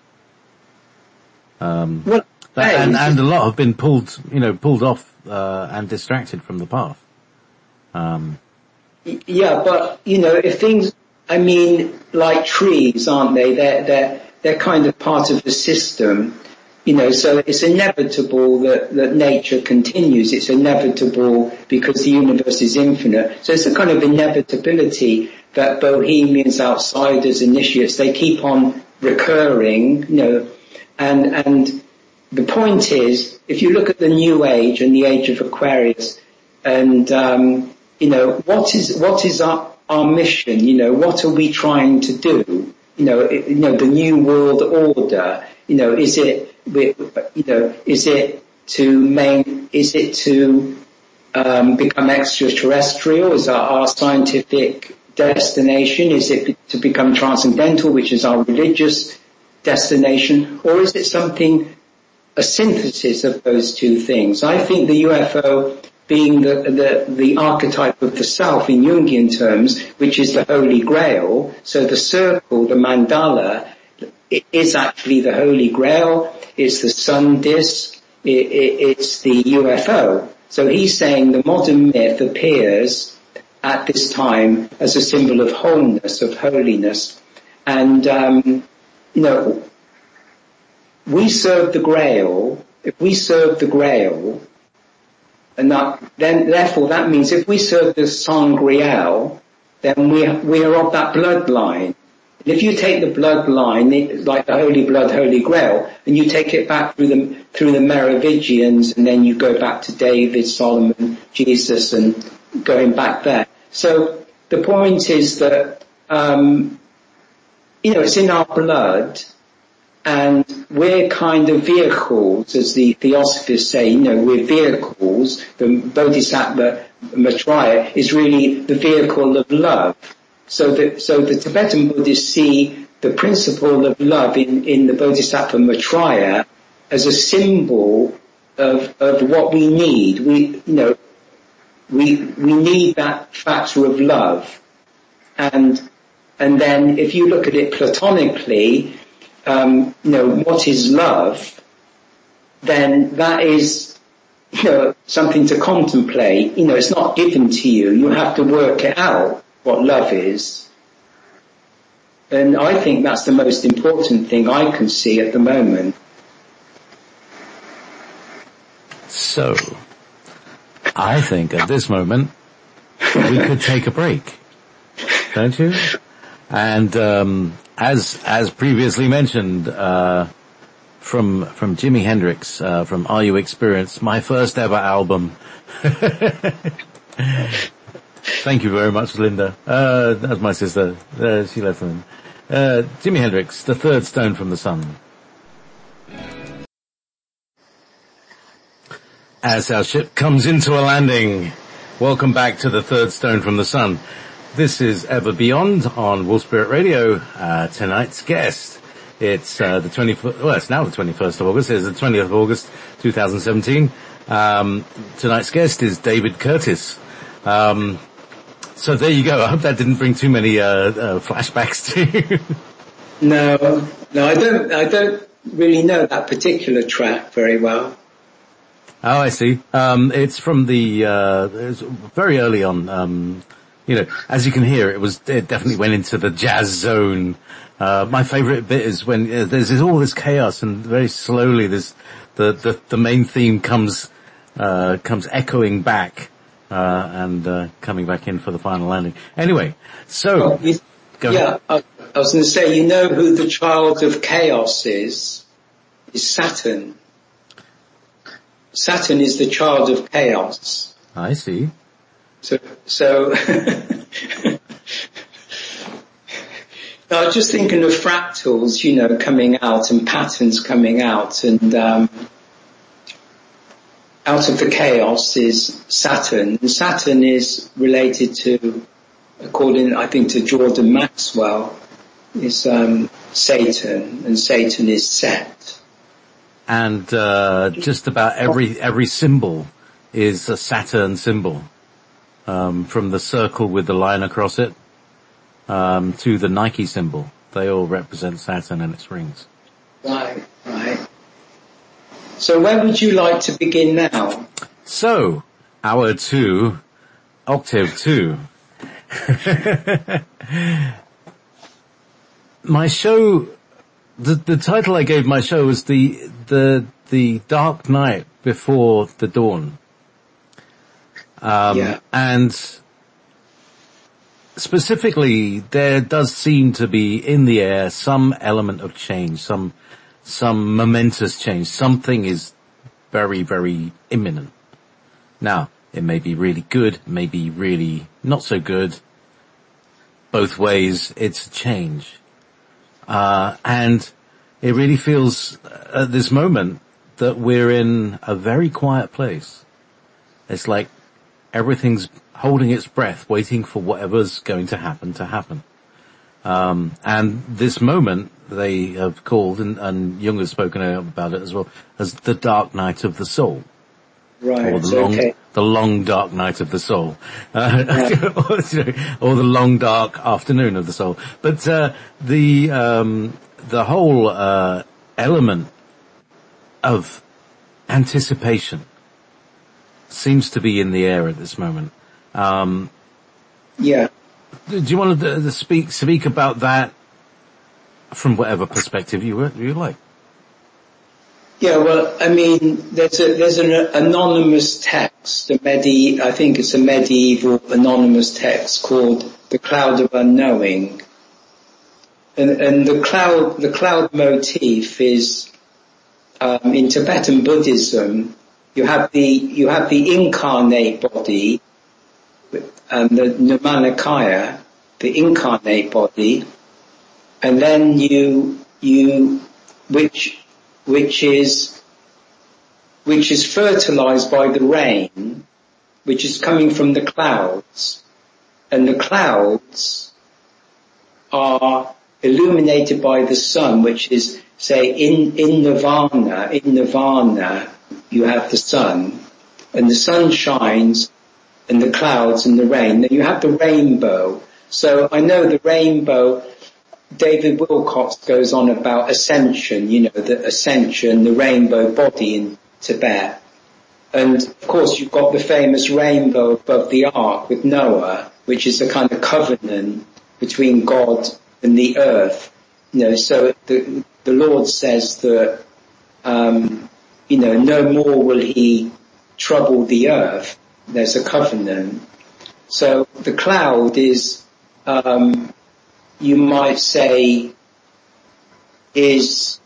Um, well, that, and, and a lot have been pulled, you know, pulled off uh, and distracted from the path. Um, yeah, but you know, if things. I mean, like trees, aren't they? They're, they're, they're kind of part of the system, you know, so it's inevitable that, that nature continues. It's inevitable because the universe is infinite. So it's a kind of inevitability that bohemians, outsiders, initiates, they keep on recurring, you know, and, and the point is, if you look at the new age and the age of Aquarius and, um, you know, what is, what is our, our mission, you know, what are we trying to do? You know, it, you know, the new world order, you know, is it, you know, is it to main, is it to, um, become extraterrestrial? Is our, our scientific destination? Is it to become transcendental, which is our religious destination? Or is it something, a synthesis of those two things? I think the U F O being the, the, the archetype of the self in Jungian terms, which is the Holy Grail. So the circle, the mandala, it is actually the Holy Grail. It's the sun disk. It, it, it's the U F O. So he's saying the modern myth appears at this time as a symbol of wholeness, of holiness. And, um, you know, we serve the Grail. If we serve the Grail, and that, then, therefore, that means if we serve the Sangreal, then we we are of that bloodline. And if you take the bloodline, like the Holy Blood, Holy Grail, and you take it back through the through the Merovingians, and then you go back to David, Solomon, Jesus, and going back there. So the point is that um, you know, it's in our blood. And we're kind of vehicles, as the Theosophists say, you know, we're vehicles. The Bodhisattva Maitreya is really the vehicle of love. So the, so the Tibetan Buddhists see the principle of love in, in the Bodhisattva Maitreya as a symbol of, of what we need. We, you know, we, we need that factor of love. And, and then if you look at it platonically, Um, you know, what is love, then that is, you know, something to contemplate. You know, it's not given to you. You have to work it out, what love is. And I think that's the most important thing I can see at the moment. So, I think at this moment, we could take a break. Don't you? And, um, as, as previously mentioned, uh, from, from Jimi Hendrix, uh, from Are You Experienced, my first ever album. Thank you very much, Linda. Uh, that's my sister. Uh, she left them. Uh, Jimi Hendrix, The Third Stone from the Sun. As our ship comes into a landing, welcome back to The Third Stone from the Sun. This is Ever Beyond on Wolf Spirit Radio. Uh, tonight's guest, it's uh, the twenty-first, well, it's now the twenty-first of August. It's the twentieth of August, twenty seventeen. Um, tonight's guest is David Curtis. Um, so there you go. I hope that didn't bring too many uh, uh flashbacks to you. No, no, I don't. I don't really know that particular track very well. Oh, I see. Um, it's from the, uh, it was very early on, um, you know, as you can hear, it was, it definitely went into the jazz zone. Uh, my favorite bit is when uh, there's, there's all this chaos and very slowly this, the, the, the main theme comes, uh, comes echoing back, uh, and, uh, coming back in for the final landing. Anyway, so, well, you, go yeah, I, I was going to say, you know who the child of chaos is? Is Saturn. Saturn is the child of chaos. I see. So, so, I was just thinking of fractals, you know, coming out and patterns coming out, and um, out of the chaos is Saturn. And Saturn is related to, according, I think, to Jordan Maxwell, is um, Satan, and Satan is Set. And uh just about every every symbol is a Saturn symbol, um from the circle with the line across it um to the Nike symbol. They all represent Saturn and its rings. Right, right. So where would you like to begin now? So, hour two, octave two. My show, the the title I gave my show was the the the Dark Night Before the Dawn. Um yeah. And specifically, there does seem to be in the air some element of change, some some momentous change. Something is very, very imminent. Now, it may be really good, it may be really not so good. Both ways, it's a change. Uh, and it really feels at this moment that we're in a very quiet place. It's like everything's holding its breath, waiting for whatever's going to happen to happen. Um, and this moment they have called, and, and Jung has spoken about it as well, as the dark night of the soul. Right, or the long, okay. the long dark night of the soul, uh, Yeah. or the long dark afternoon of the soul. But uh, the um, the whole uh, element of anticipation seems to be in the air at this moment. Um, Yeah. do you want to uh, speak speak about that from whatever perspective you you like? Yeah, well, I mean, there's a, there's an anonymous text, a medi- I think it's a medieval anonymous text called The Cloud of Unknowing. And, and the cloud, the cloud motif is, um, in Tibetan Buddhism, you have the, you have the incarnate body, and the Nirmanakaya, the incarnate body, and then you, you, which, which is, which is fertilized by the rain, which is coming from the clouds, and the clouds are illuminated by the sun, which is, say, in, in Nirvana, in Nirvana, you have the sun, and the sun shines, and the clouds and the rain. Then you have the rainbow. So I know the rainbow, David Wilcox goes on about ascension, you know, the ascension, the rainbow body in Tibet. And of course you've got the famous rainbow above the ark with Noah, which is a kind of covenant between God than the earth. You know, so the, the Lord says that, um, you know, no more will he trouble the earth. There's a covenant. So the cloud is, um, you might say, is,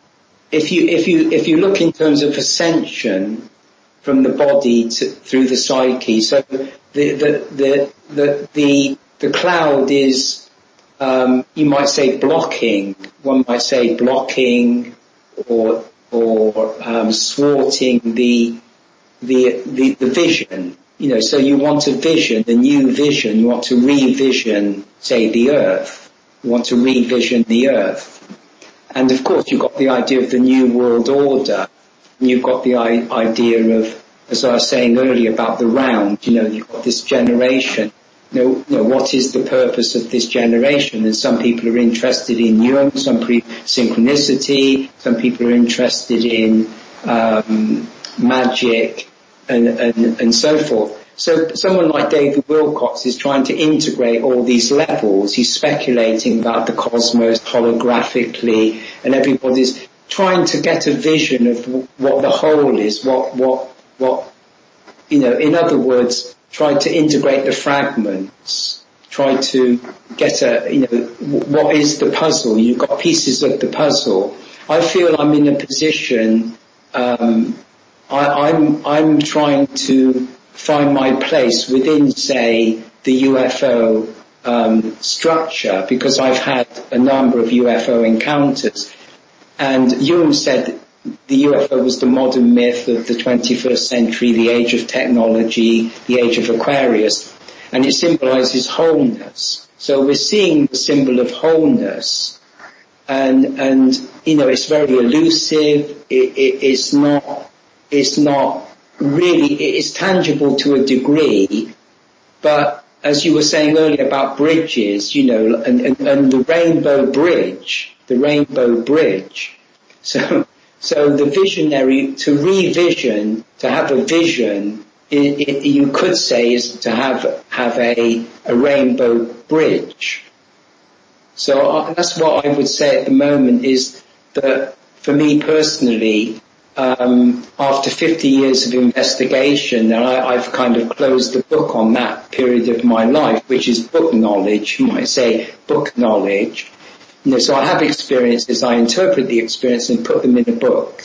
if you, if you, if you look in terms of ascension from the body to, through the psyche, so the, the, the, the, the, the cloud is, um, you might say blocking, one might say blocking or, or, um, thwarting the, the, the, the vision. You know, so you want a vision, a new vision, you want to revision, say, the earth. You want to revision the earth. And of course you've got the idea of the new world order. And you've got the I- idea of, as I was saying earlier about the round, you know, you've got this generation. You know, you know, what is the purpose of this generation? And some people are interested in Jung, some pre- synchronicity, some people are interested in, um, magic, And, and, and so forth. So someone like David Wilcox is trying to integrate all these levels. He's speculating about the cosmos holographically, and everybody's trying to get a vision of what the whole is, what, what, what, you know, in other words, try to integrate the fragments, try to get a, you know, what is the puzzle? You've got pieces of the puzzle. I feel I'm in a position, um, I, I'm, I'm trying to find my place within, say, the U F O um, structure, because I've had a number of U F O encounters. And Jung said the U F O was the modern myth of the twenty-first century, the age of technology, the age of Aquarius, and it symbolizes wholeness. So we're seeing the symbol of wholeness, and and you know, it's very elusive. It, it, it's not. It's not really, it's tangible to a degree, but as you were saying earlier about bridges, you know, and, and, and the rainbow bridge, the rainbow bridge. So, so the visionary, to revision, to have a vision, it, it, you could say is to have, have a, a rainbow bridge. So uh, that's what I would say at the moment is that for me personally, Um, after fifty years of investigation, and I, I've kind of closed the book on that period of my life, which is book knowledge, you might say book knowledge. You know, so I have experiences, I interpret the experience and put them in a book.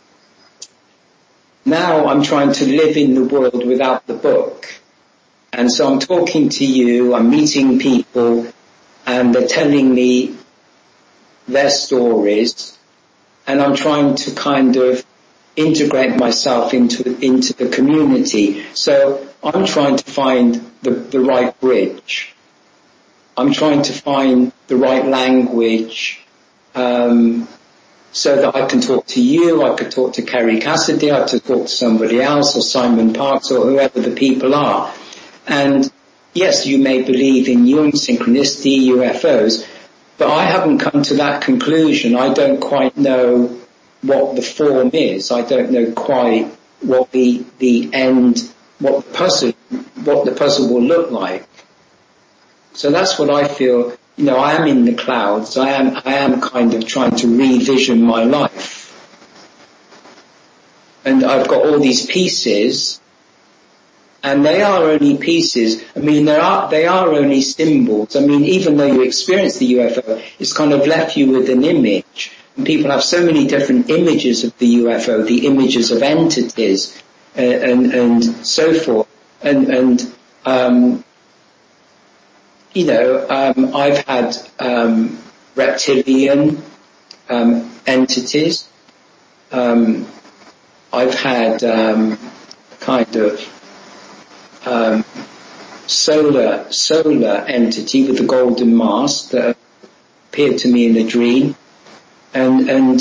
Now I'm trying to live in the world without the book. And so I'm talking to you, I'm meeting people, and they're telling me their stories, and I'm trying to kind of integrate myself into into the community. So I'm trying to find the, the right bridge. I'm trying to find the right language, um, so that I can talk to you, I could talk to Kerry Cassidy, I could talk to somebody else, or Simon Parkes, or whoever the people are. And yes, you may believe in Jung, synchronicity, U F Os, but I haven't come to that conclusion. I don't quite know what the form is. I don't know quite what the the end, what the puzzle, what the puzzle will look like. So that's what I feel. You know, I am in the clouds. I am I am kind of trying to revision my life, and I've got all these pieces, and they are only pieces. I mean, they are they are only symbols. I mean, even though you experience the U F O, it's kind of left you with an image. And people have so many different images of the U F O, the images of entities, uh, and and so forth. And and um, you know, um, I've had um, reptilian um, entities. Um, I've had um, kind of um, solar solar entity with the golden mask that appeared to me in a dream. And, and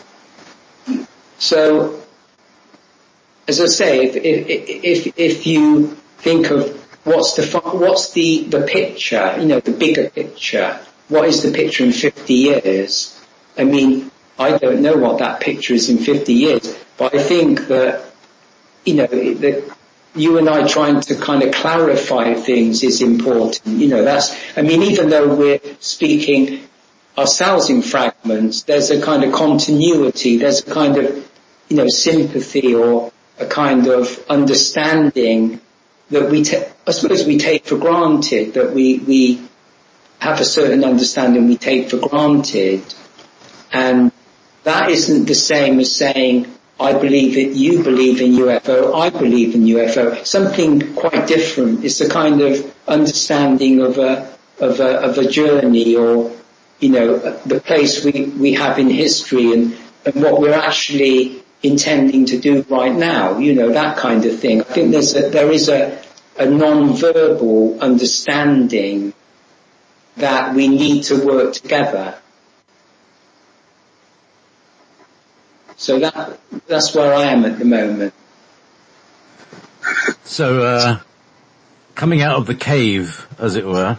so, as I say, if, if, if, if you think of what's the, what's the, the picture, you know, the bigger picture, what is the picture in fifty years? I mean, I don't know what that picture is in fifty years, but I think that, you know, that you and I trying to kind of clarify things is important. You know, that's, I mean, even though we're speaking ourselves in fragments, there's a kind of continuity, there's a kind of, you know, sympathy or a kind of understanding that we, ta- I suppose we take for granted, that we, we have a certain understanding we take for granted. And that isn't the same as saying, I believe it, you believe in U F O, I believe in U F O. Something quite different. It's a kind of understanding of a, of a, of a journey, or, you know, the place we, we have in history, and, and what we're actually intending to do right now, you know, that kind of thing. I think there's a, there is a, a non-verbal understanding that we need to work together. So that, that's where I am at the moment. So, uh, coming out of the cave, as it were.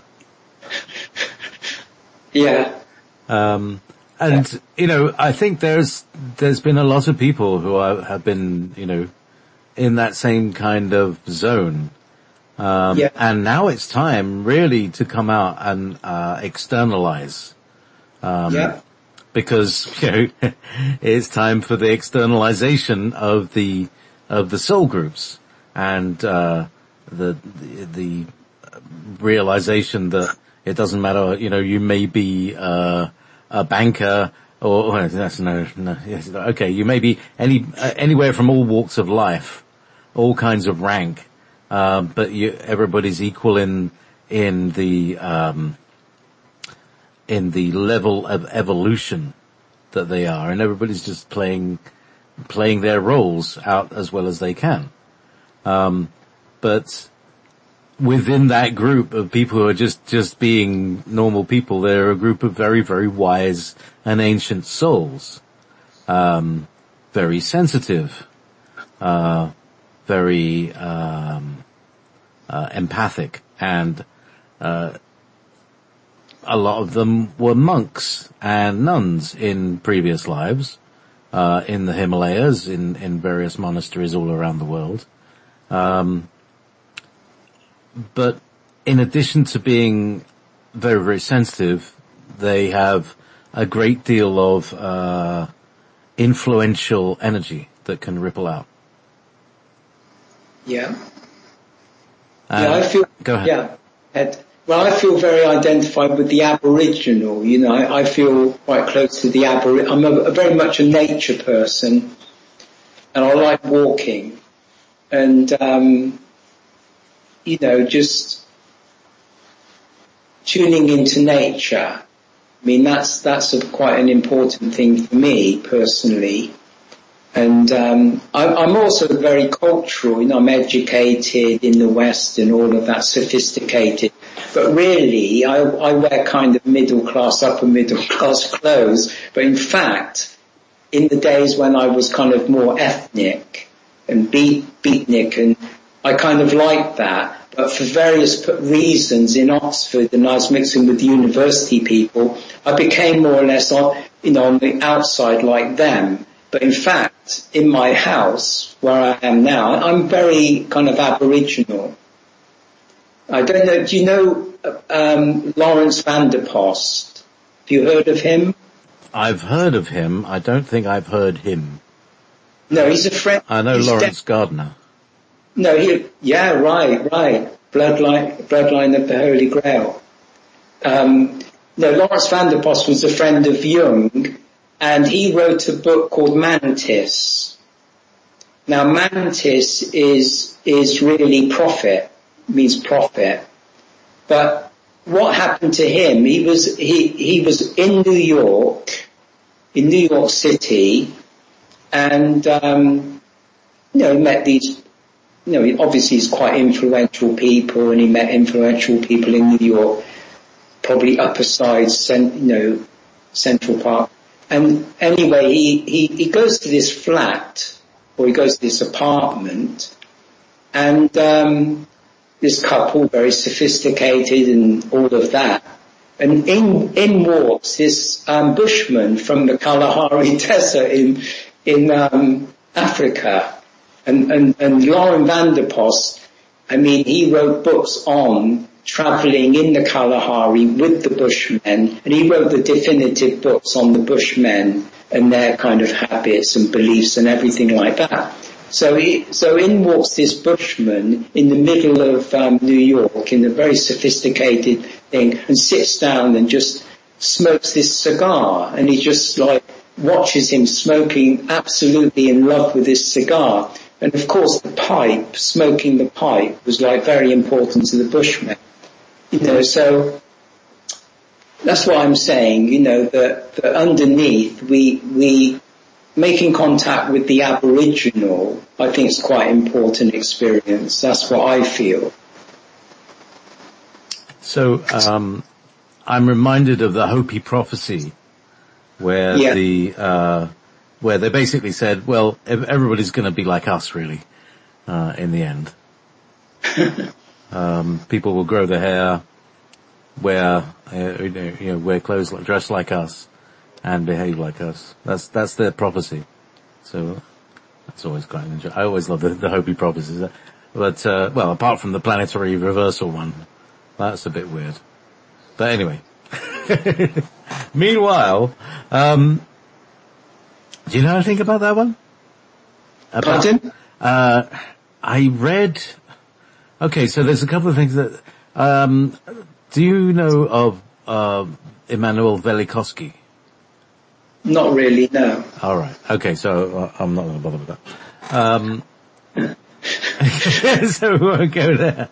Yeah. Um, and, you know, I think there's, there's been a lot of people who are, have been, you know, in that same kind of zone. Um, yeah. And now it's time really to come out and, uh, externalize. Um, yeah. Because, you know, it's time for the externalization of the, of the soul groups, and, uh, the, the, the realization that it doesn't matter, you know, you may be, uh, a banker, or, or that's no, no, yes, okay, you may be any, uh, anywhere from all walks of life, all kinds of rank, uh, but you, everybody's equal in, in the, um, in the level of evolution that they are, and everybody's just playing, playing their roles out as well as they can. Um, but within that group of people who are just, just being normal people, they're a group of very, very wise and ancient souls. Um, very sensitive, uh, very, um, uh, empathic, and, uh, a lot of them were monks and nuns in previous lives, uh, in the Himalayas, in, in various monasteries all around the world. Um, but in addition to being very, very sensitive, they have a great deal of, uh, influential energy that can ripple out. Yeah. Uh, yeah, I feel, go ahead. Yeah. Ed. Well, I feel very identified with the Aboriginal, you know, I, I feel quite close to the Aboriginal. I'm a, a very much a nature person, and I like walking, and, um, you know, just tuning into nature. I mean, that's, that's a, quite an important thing for me personally. And, um, I'm, I'm also very cultural, you know, I'm educated in the West and all of that, sophisticated. But really, I, I wear kind of middle class, upper middle class clothes. But in fact, in the days when I was kind of more ethnic and beat, beatnik, and I kind of liked that. But for various reasons in Oxford, and I was mixing with the university people, I became more or less on, you know, on the outside like them. But in fact, in my house, where I am now, I'm very kind of Aboriginal. I don't know, do you know um, Lawrence van der Post? Have you heard of him? I've heard of him. I don't think I've heard him. No, he's a friend. I know Lawrence de- Gardner. No, he, yeah, right, right. Bloodline, bloodline of the Holy Grail. Um, no, Lawrence van der Post was a friend of Jung, and he wrote a book called Mantis. Now, Mantis is, is really prophet, means prophet. But what happened to him, he was, he, he was in New York, in New York City, and, um, you know, he met these, you know, obviously he's quite influential people, and he met influential people in New York, probably Upper Side, you know, Central Park. And anyway, he, he, he goes to this flat, or he goes to this apartment, and um, this couple, very sophisticated and all of that. And in, in walks this um, bushman from the Kalahari Desert in, in um, Africa. And, and, and Lauren van der Post, I mean, he wrote books on travelling in the Kalahari with the Bushmen, and he wrote the definitive books on the Bushmen and their kind of habits and beliefs and everything like that. So, he, so in walks this Bushman in the middle of um, New York in a very sophisticated thing, and sits down and just smokes this cigar, and he just like watches him smoking, absolutely in love with this cigar. And of course the pipe, smoking the pipe, was like very important to the Bushmen. You know, so that's what I'm saying, you know, that, that underneath we, we, making contact with the Aboriginal, I think is quite an important experience. That's what I feel. So, um, I'm reminded of the Hopi prophecy, where yeah. the, uh, where they basically said, well, everybody's gonna be like us, really, uh, in the end. um, people will grow their hair, wear, uh, you know, wear clothes, dress like us, and behave like us. That's, that's their prophecy. So, that's always quite interesting. I always love the, the Hopi prophecies. But, uh, well, apart from the planetary reversal one, that's a bit weird. But anyway. Meanwhile, um, do you know anything about that one? About, Pardon? Uh, I read, okay, so there's a couple of things that, um, do you know of, uh, Immanuel Velikovsky? Not really, no. All right. Okay, so uh, I'm not going to bother with that. Um, so we won't go there.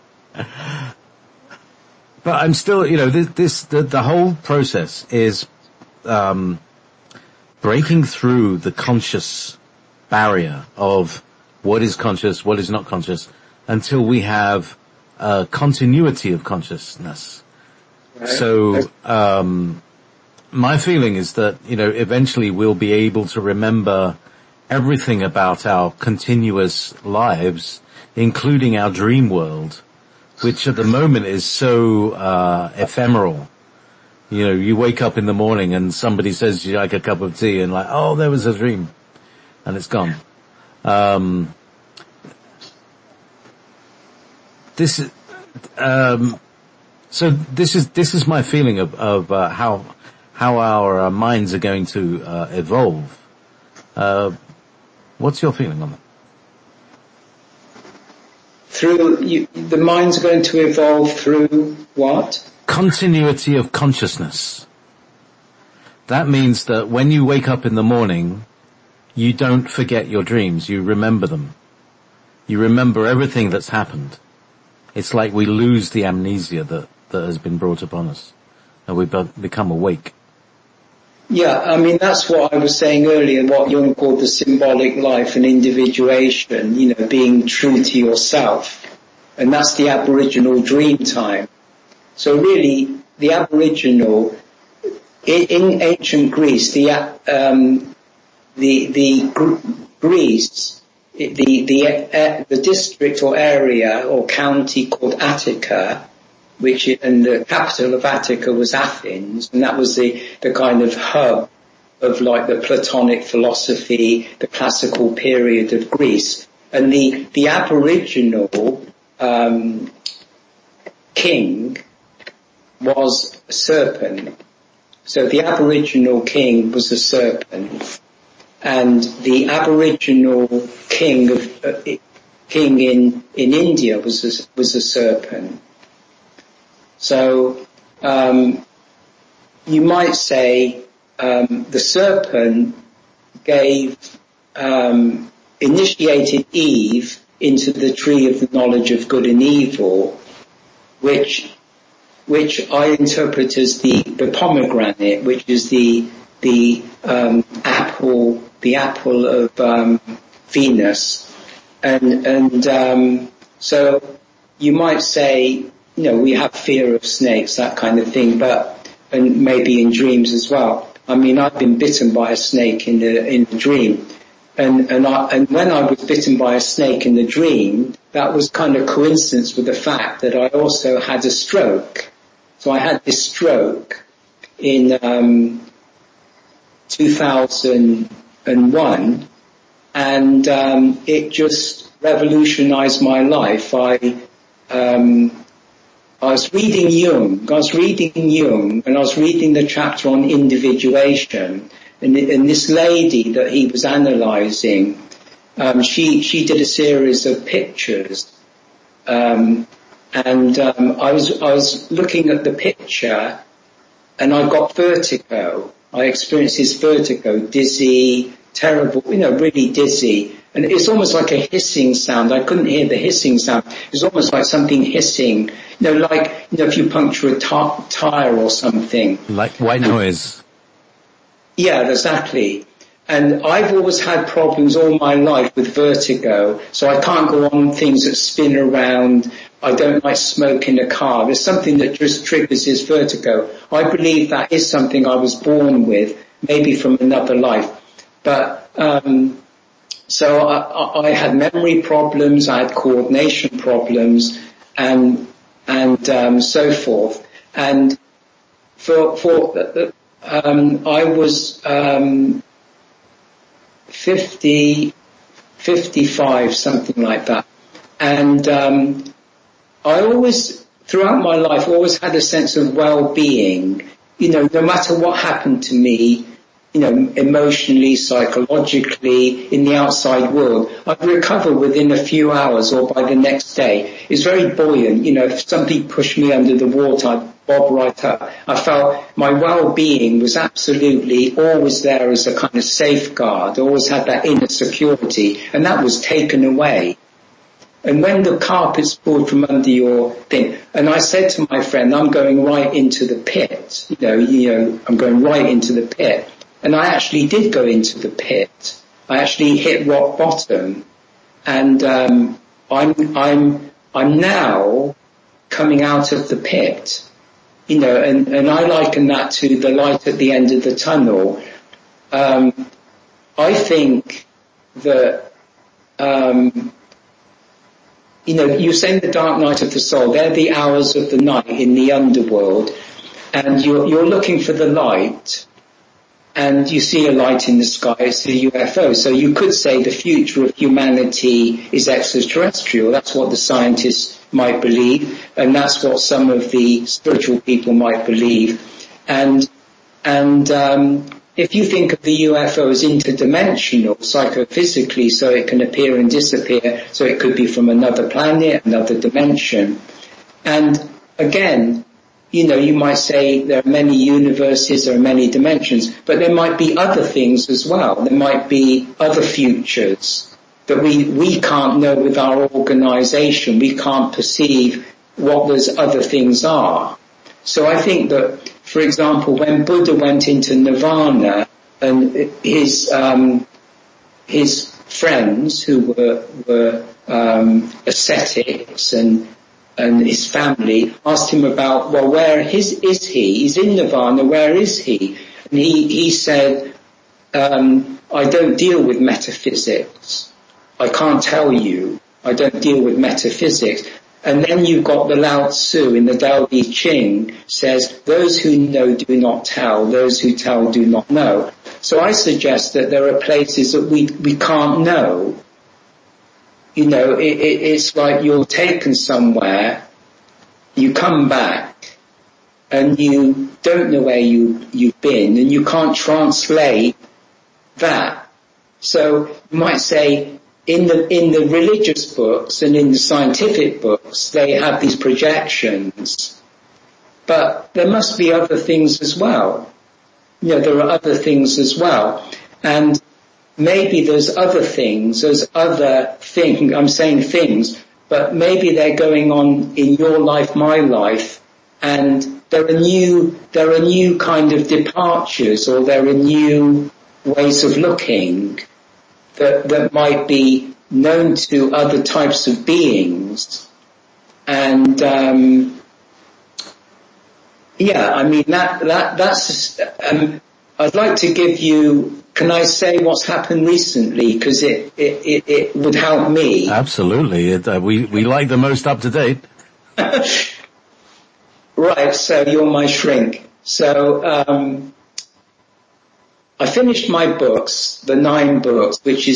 But I'm still, you know, this, this the, the whole process is um, breaking through the conscious barrier of what is conscious, what is not conscious, until we have a continuity of consciousness. Right. So. Um, My feeling is that, you know, eventually we'll be able to remember everything about our continuous lives, including our dream world, which at the moment is so, uh, ephemeral. You know, you wake up in the morning and somebody says you like a cup of tea and like, oh, there was a dream. And it's gone. Um, this is, um, so this is, this is my feeling of, of, uh, how, how our uh, minds are going to uh, evolve. Uh, what's your feeling on that? Through you, the mind's going to evolve through what? Continuity of consciousness. That means that when you wake up in the morning, you don't forget your dreams. You remember them. You remember everything that's happened. It's like we lose the amnesia that, that has been brought upon us, and we be- become awake. Yeah, I mean, that's what I was saying earlier, what Jung called the symbolic life and individuation, you know, being true to yourself. And that's the Aboriginal dream time. So really, the Aboriginal, in, in ancient Greece, the, um, the, the Greece, the, the, uh, the district or area or county called Attica, which, and the capital of Attica was Athens, and that was the, the kind of hub of like the Platonic philosophy, the classical period of Greece. And the, the Aboriginal, um, king was a serpent. So the Aboriginal king was a serpent, and the Aboriginal king of, uh, king in, in India was a, was a serpent. So, um, you might say, um, the serpent gave, um, initiated Eve into the tree of the knowledge of good and evil, which, which I interpret as the, the pomegranate, which is the, the, um, apple, the apple of, um, Venus. And, and, um, so you might say, you know, we have fear of snakes, that kind of thing, but, and maybe in dreams as well. I mean, I've been bitten by a snake in the, in the dream. And, and I, and when I was bitten by a snake in the dream, that was kind of coincidence with the fact that I also had a stroke. So I had this stroke in, um, two thousand one, and, um, it just, revolutionized my life. I, um, I was reading Jung, I was reading Jung, and I was reading the chapter on individuation, and, and this lady that he was analysing, um, she, she did a series of pictures, um, and um, I was, I was looking at the picture, and I got vertigo. I experienced this vertigo, dizzy, terrible, you know, really dizzy. And it's almost like a hissing sound. I couldn't hear the hissing sound. It was almost like something hissing, you know, like, you know, if you puncture a t- tire or something. Like white noise. Yeah, exactly. And I've always had problems all my life with vertigo, so I can't go on things that spin around. I don't like smoke in a car. There's something that just triggers this vertigo. I believe that is something I was born with, maybe from another life. But, um, so I, I had memory problems, I had coordination problems, and, and, um, so forth. And for, for, um, I was, um, fifty, fifty-five, something like that. And, um, I always, throughout my life, always had a sense of well-being. You know, no matter what happened to me, you know, emotionally, psychologically, in the outside world, I'd recover within a few hours or by the next day. It's very buoyant. You know, if something pushed me under the water, I'd bob right up. I felt my well-being was absolutely always there as a kind of safeguard, always had that inner security, and that was taken away. And when the carpet's pulled from under your thing, and I said to my friend, I'm going right into the pit, you know, you know, I'm going right into the pit. And I actually did go into the pit. I actually hit rock bottom, and um, I'm I'm I'm now coming out of the pit, you know, and, and I liken that to the light at the end of the tunnel. Um, I think that um, you know, you're saying the dark night of the soul. They're the hours of the night in the underworld, and you're you're looking for the light. And you see a light in the sky, it's a U F O. So you could say the future of humanity is extraterrestrial. That's what the scientists might believe, and that's what some of the spiritual people might believe. And and um, if you think of the U F O as interdimensional, psychophysically, so it can appear and disappear, so it could be from another planet, another dimension. And again, you know, you might say there are many universes, there are many dimensions, but there might be other things as well. There might be other futures that we, we can't know with our organization. We can't perceive what those other things are. So I think that, for example, when Buddha went into nirvana and his, um, his friends who were, were, um, ascetics and and his family asked him about, well, where his, is he? He's in nirvana, where is he? And he, he said, um, I don't deal with metaphysics. I can't tell you. I don't deal with metaphysics. And then you've got the Lao Tzu in the Tao Te Ching says, those who know do not tell, those who tell do not know. So I suggest that there are places that we, we can't know. You know, it, it, it's like you're taken somewhere, you come back, and you don't know where you, you've been, and you can't translate that. So you might say, in the, in the religious books and in the scientific books, they have these projections. But there must be other things as well. You know, there are other things as well. And maybe there's other things, there's other things, I'm saying things, but maybe they're going on in your life, my life, and there are new, there are new kind of departures, or there are new ways of looking that, that might be known to other types of beings. And, um, yeah, I mean, that, that, that's, um, I'd like to give you, can I say what's happened recently? Because it, it, it, it would help me. Absolutely. It, uh, we, we like the most up to date. Right, so you're my shrink. So, um, I finished my books, the nine books, which is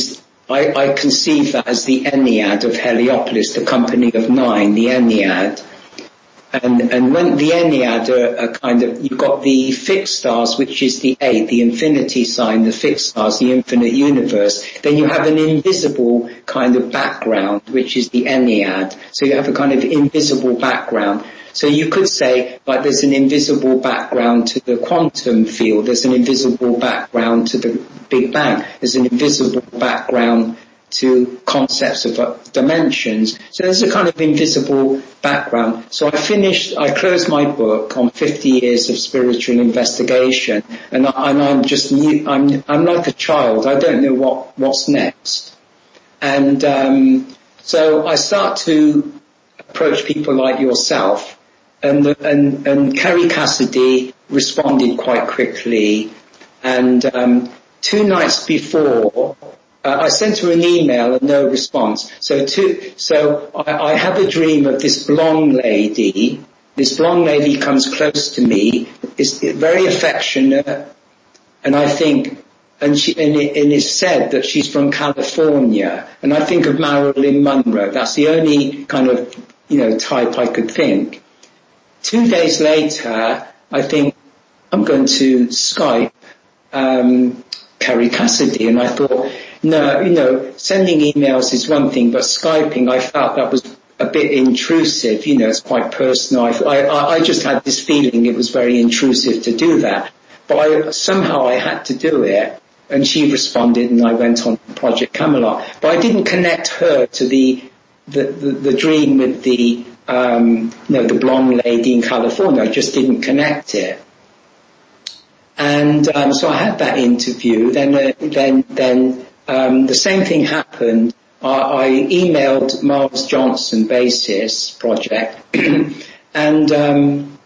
I, I conceive that as the Ennead of Heliopolis, the company of nine, the Ennead. And, and when the Ennead are, are kind of, you've got the fixed stars, which is the eight, the infinity sign, the fixed stars, the infinite universe. Then you have an invisible kind of background, which is the Ennead. So you have a kind of invisible background. So you could say, like, there's an invisible background to the quantum field, there's an invisible background to the Big Bang, there's an invisible background to concepts of dimensions. So there's a kind of invisible background. So I finished, I closed my book on fifty years of spiritual investigation, and, I, and I'm just new, I'm, I'm like a child. I don't know what, what's next. And, um, so I start to approach people like yourself, and, and, and Kerry Cassidy responded quite quickly. And, um, two nights before, Uh, I sent her an email and no response. So to, so I, I have a dream of this blonde lady. This blonde lady comes close to me, is very affectionate, and I think, and she, and, it, and it's said that she's from California, and I think of Marilyn Monroe. That's the only kind of, you know, type I could think. Two days later, I think I'm going to Skype, um, Kerry Cassidy, and I thought, no, you know, sending emails is one thing, but Skyping, I felt that was a bit intrusive, you know, it's quite personal. I, I, I just had this feeling it was very intrusive to do that. But I, somehow I had to do it, and she responded, and I went on Project Camelot. But I didn't connect her to the, the, the, the dream with the, um, you know, the blonde lady in California. I just didn't connect it. And, um, so I had that interview, then, uh, then, then, Um, the same thing happened. I, I emailed Miles Johnson, Basis Project, and um,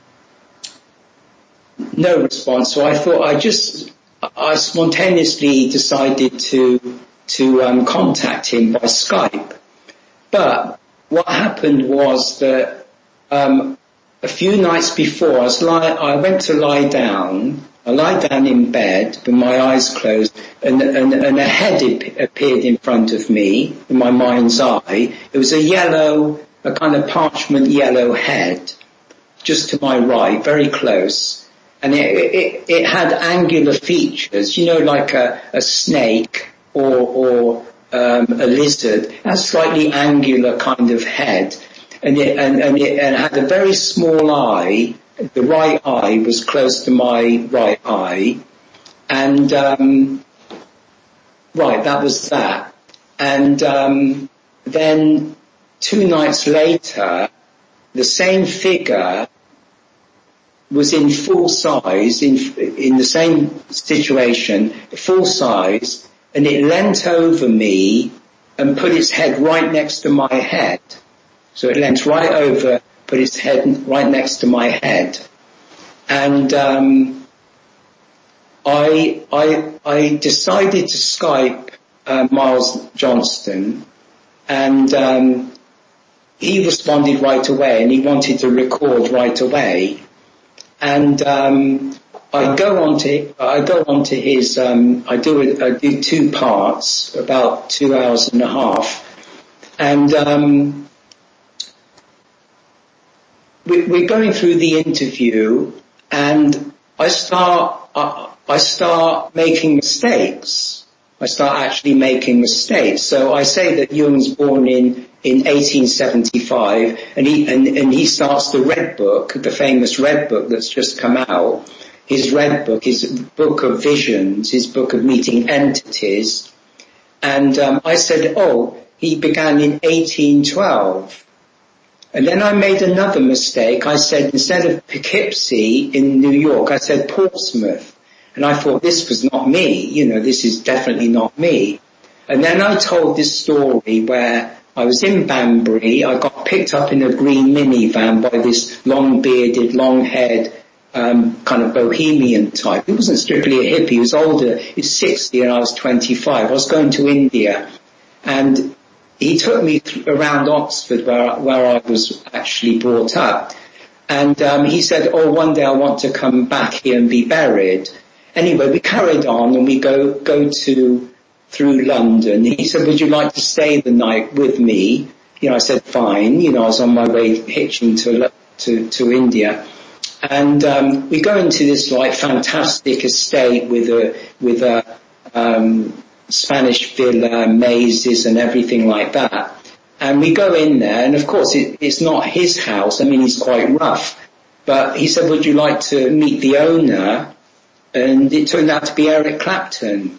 no response. So I thought I just, I spontaneously decided to to um, contact him by Skype. But what happened was that um, a few nights before, I was lie, I went to lie down. I lie down in bed with my eyes closed, and, and, and a head appeared in front of me, in my mind's eye. It was a yellow, a kind of parchment yellow head, just to my right, very close. And it, it, it had angular features, you know, like a, a snake or, or um, a lizard. It had a slightly angular kind of head, and it, and, and it and had a very small eye. The right eye was close to my right eye, and um, right, that was that. And um, then two nights later, the same figure was in full size, in in the same situation, full size, and it leant over me and put its head right next to my head. So it leant right over, put its head right next to my head. And um, I, I, I decided to Skype uh, Miles Johnston, and um, he responded right away, and he wanted to record right away. And um, I go on to I go on to his um, I do I do two parts, about two hours and a half, and. Um, We're going through the interview, and I start, I start making mistakes. I start actually making mistakes. So I say that Jung's born in, in eighteen seventy-five, and he, and, and he starts the Red Book, the famous Red Book that's just come out. His Red Book, his book of visions, his book of meeting entities. And, um, I said, oh, he began in eighteen twelve. And then I made another mistake. I said, instead of Poughkeepsie in New York, I said Portsmouth. And I thought, this was not me. You know, this is definitely not me. And then I told this story where I was in Banbury. I got picked up in a green minivan by this long-bearded, long-haired, um, kind of bohemian type. He wasn't strictly a hippie. He was older. He was sixty and I was twenty-five. I was going to India. And he took me th- around Oxford, where where I was actually brought up, and um, he said, "Oh, one day I want to come back here and be buried." Anyway, we carried on, and we go go to through London. He said, would you like to stay the night with me? You know, I said, fine. You know, I was on my way hitching to, to, to India. And, um, we go into this like fantastic estate with a, with a, um, Spanish villa, mazes and everything like that. And we go in there, and of course it, it's not his house. I mean, he's quite rough. But he said, would you like to meet the owner? And it turned out to be Eric Clapton.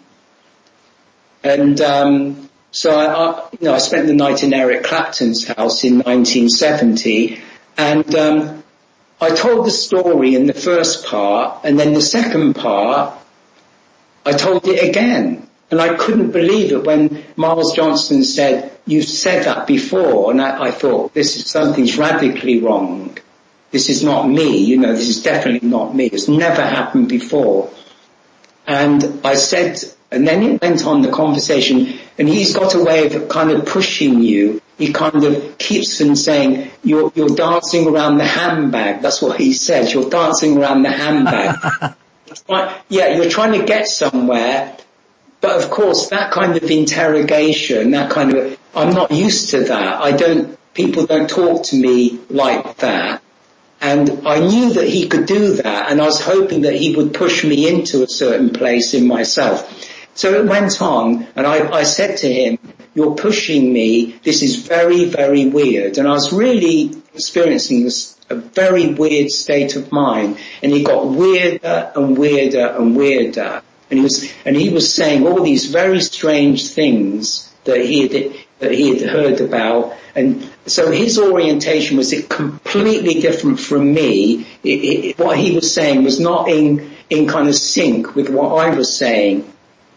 And um so I, I you know, I spent the night in Eric Clapton's house in nineteen seventy, and um I told the story in the first part, and then the second part, I told it again. And I couldn't believe it when Miles Johnston said, you've said that before. And I, I thought, this is something's radically wrong. This is not me, you know, this is definitely not me. It's never happened before. And I said, and then it went on the conversation, and he's got a way of kind of pushing you. He kind of keeps on saying, you're, you're dancing around the handbag. That's what he said. You're dancing around the handbag. Yeah, you're trying to get somewhere. But of course, that kind of interrogation, that kind of, I'm not used to that. I don't, people don't talk to me like that. And I knew that he could do that, and I was hoping that he would push me into a certain place in myself. So it went on, and I, I said to him, you're pushing me, this is very, very weird. And I was really experiencing this, a very weird state of mind, and it got weirder and weirder and weirder. And he was, and he was saying all these very strange things that he had, that he had heard about. And so his orientation was completely different from me. It, it, what he was saying was not in, in kind of sync with what I was saying.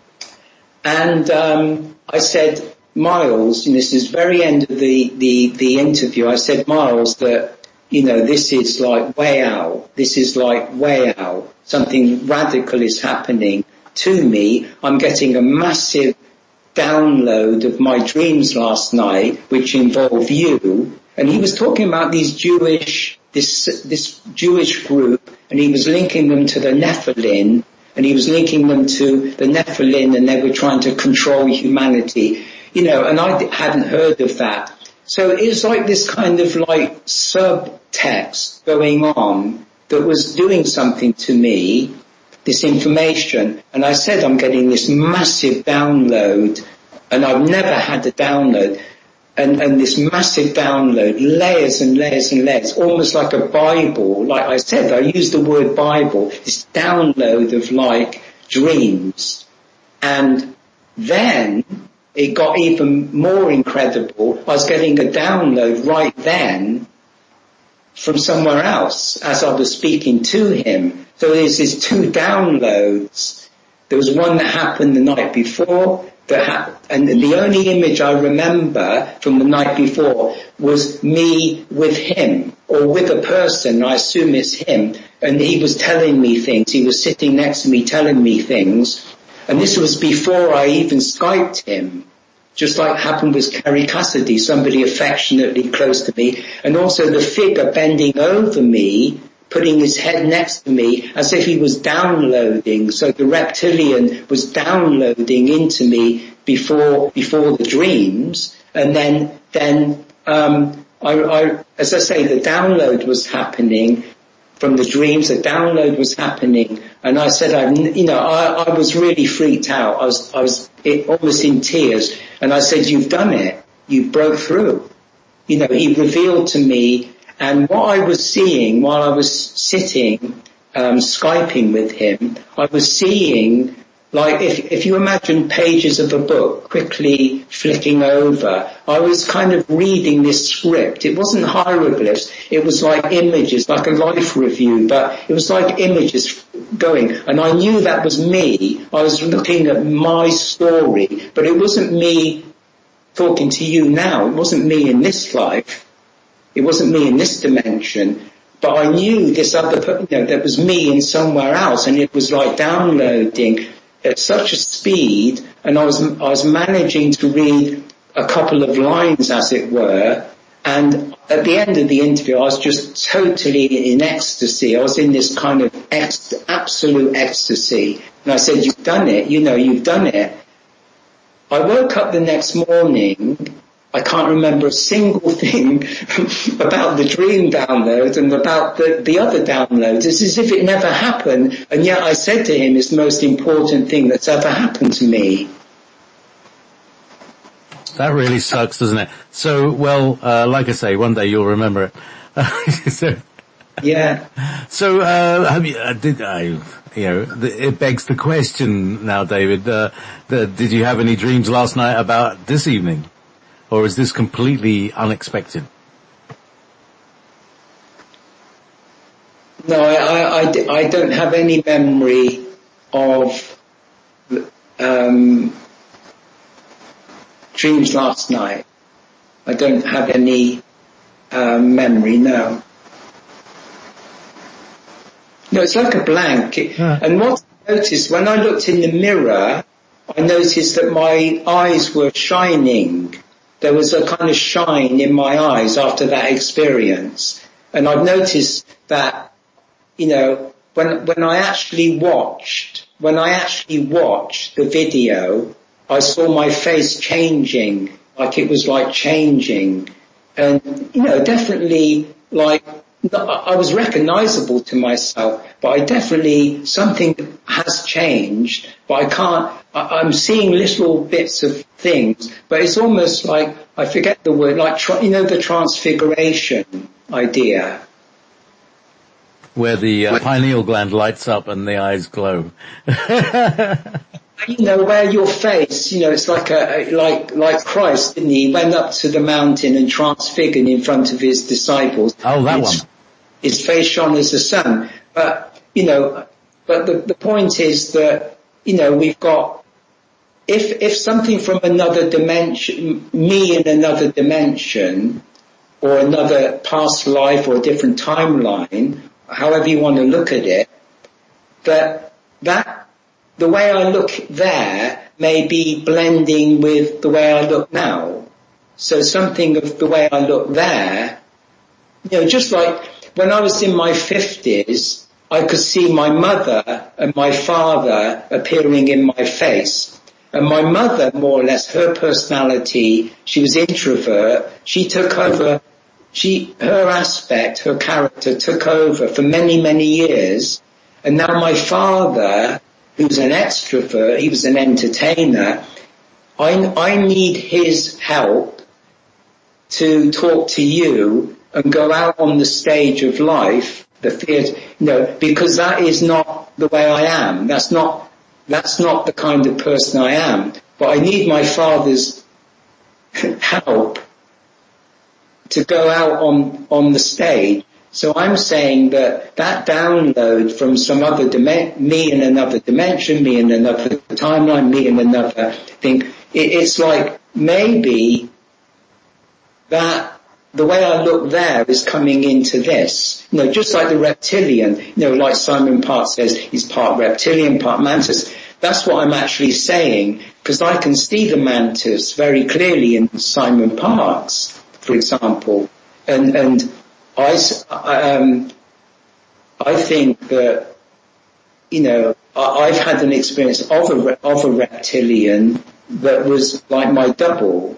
And, um, I said, Miles, and this is very end of the, the, the interview, I said, Miles, that, you know, this is like way out. This is like way out. Something radical is happening to me. I'm getting a massive download of my dreams last night, which involve you. And he was talking about these Jewish, this, this Jewish group, and he was linking them to the Nephilim, and he was linking them to the Nephilim, and they were trying to control humanity, you know, and I hadn't heard of that. So it was like this kind of like subtext going on that was doing something to me, this information. And I said, I'm getting this massive download, and I've never had a download. And, and this massive download, layers and layers and layers, almost like a Bible. Like I said, I used the word Bible, this download of like dreams. And then it got even more incredible. I was getting a download right then from somewhere else as I was speaking to him. So there's these two downloads. There was one that happened the night before, that ha- and the only image I remember from the night before was me with him, or with a person, I assume it's him, and he was telling me things. He was sitting next to me telling me things, and this was before I even Skyped him. Just like happened with Kerry Cassidy, somebody affectionately close to me, and also the figure bending over me, putting his head next to me as if he was downloading. So the reptilian was downloading into me before before the dreams, and then then um I, I as I say, the download was happening from the dreams. The download was happening, and I said, I, you know, I, I was really freaked out. I was I was it, almost in tears, and I said, "You've done it. You broke through." You know, he revealed to me. And what I was seeing while I was sitting, um, Skyping with him, I was seeing, like, if, if you imagine pages of a book quickly flicking over, I was kind of reading this script. It wasn't hieroglyphs, it was like images, like a life review, but it was like images going. And I knew that was me. I was looking at my story, but it wasn't me talking to you now. It wasn't me in this life. It wasn't me in this dimension, but I knew this other, you know, that was me in somewhere else, and it was like downloading at such a speed, and I was, I was managing to read a couple of lines, as it were, and at the end of the interview, I was just totally in ecstasy. I was in this kind of ex- absolute ecstasy, and I said, "You've done it, you know, you've done it." I woke up the next morning, I can't remember a single thing about the dream download and about the, the other downloads. It's as if it never happened, and yet I said to him, it's the most important thing that's ever happened to me. That really sucks, doesn't it? So, well, uh, like I say, one day you'll remember it. so, yeah. So, uh, have you, uh, did I, you know, the, it begs the question now, David, uh, the, did you have any dreams last night about this evening? Or is this completely unexpected? No, I, I, I, I don't have any memory of um, dreams last night. I don't have any um, memory, no. No, it's like a blank. Yeah. And what I noticed, when I looked in the mirror, I noticed that my eyes were shining. There was a kind of shine in my eyes after that experience. And I've noticed that, you know, when, when I actually watched, when I actually watched the video, I saw my face changing, like it was like changing. And, you know, definitely like, I was recognizable to myself, but I definitely, something has changed, but I can't, I, I'm seeing little bits of things, but it's almost like, I forget the word, like, you know, the transfiguration idea. Where the uh, pineal gland lights up and the eyes glow. You know, where your face, you know, it's like a, like, like Christ, didn't he? He went up to the mountain and transfigured in front of his disciples. Oh, that it's, one. His face shone as the sun. But, you know, but the, the point is that, you know, we've got, if, if something from another dimension, me in another dimension, or another past life or a different timeline, however you want to look at it, that, that, the way I look there may be blending with the way I look now. So something of the way I look there, you know, just like when I was in my fifties, I could see my mother and my father appearing in my face. And my mother, more or less, her personality, she was introvert, she took over, she, her aspect, her character took over for many, many years. And now my father, who was an extrovert, he was an entertainer, I, I need his help to talk to you and go out on the stage of life, the theatre, you know, because that is not the way I am. That's not, that's not the kind of person I am. But I need my father's help to go out on, on the stage. So I'm saying that that download from some other dimension, me in another dimension, me in another timeline, me in another thing, it, it's like maybe that the way I look there is coming into this. You know, just like the reptilian, you know, like Simon Park says, he's part reptilian, part mantis. That's what I'm actually saying, because I can see the mantis very clearly in Simon Parkes, for example. And, and, I, um, I think that, you know, I've had an experience of a, of a reptilian that was like my double.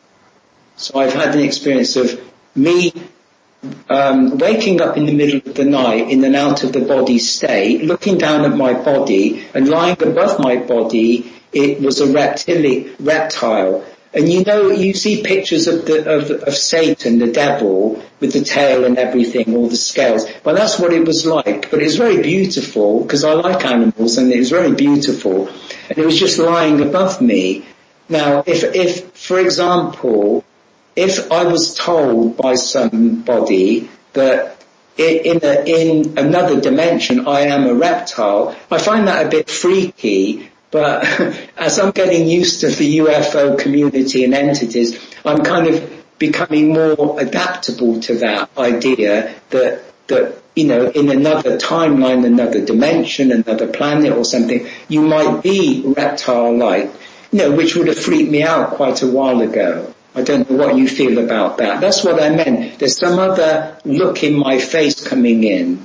So I've had an experience of me um, waking up in the middle of the night in an out of the body state, looking down at my body, and lying above my body, it was a reptili- reptile. And you know, you see pictures of the, of, of Satan, the devil, with the tail and everything, all the scales. Well, that's what it was like. But it was very beautiful, because I like animals, and it was very beautiful. And it was just lying above me. Now, if, if, for example, if I was told by somebody that in, a, in another dimension I am a reptile, I find that a bit freaky. But as I'm getting used to the U F O community and entities, I'm kind of becoming more adaptable to that idea that, that, you know, in another timeline, another dimension, another planet or something, you might be reptile-like, you know, which would have freaked me out quite a while ago. I don't know what you feel about that. That's what I meant. There's some other look in my face coming in.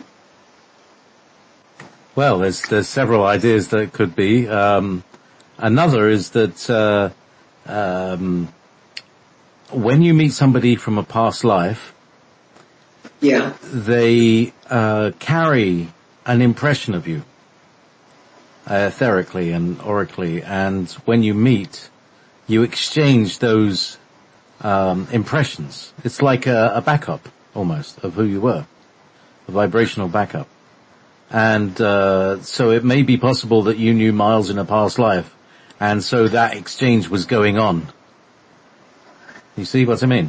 Well, there's there's several ideas that it could be. Um, another is that uh, um, when you meet somebody from a past life, yeah, they uh, carry an impression of you, uh, etherically and oracally, and when you meet, you exchange those um, impressions. It's like a, a backup, almost, of who you were, a vibrational backup. And uh, so it may be possible that you knew Miles in a past life, and so that exchange was going on. You see what I mean?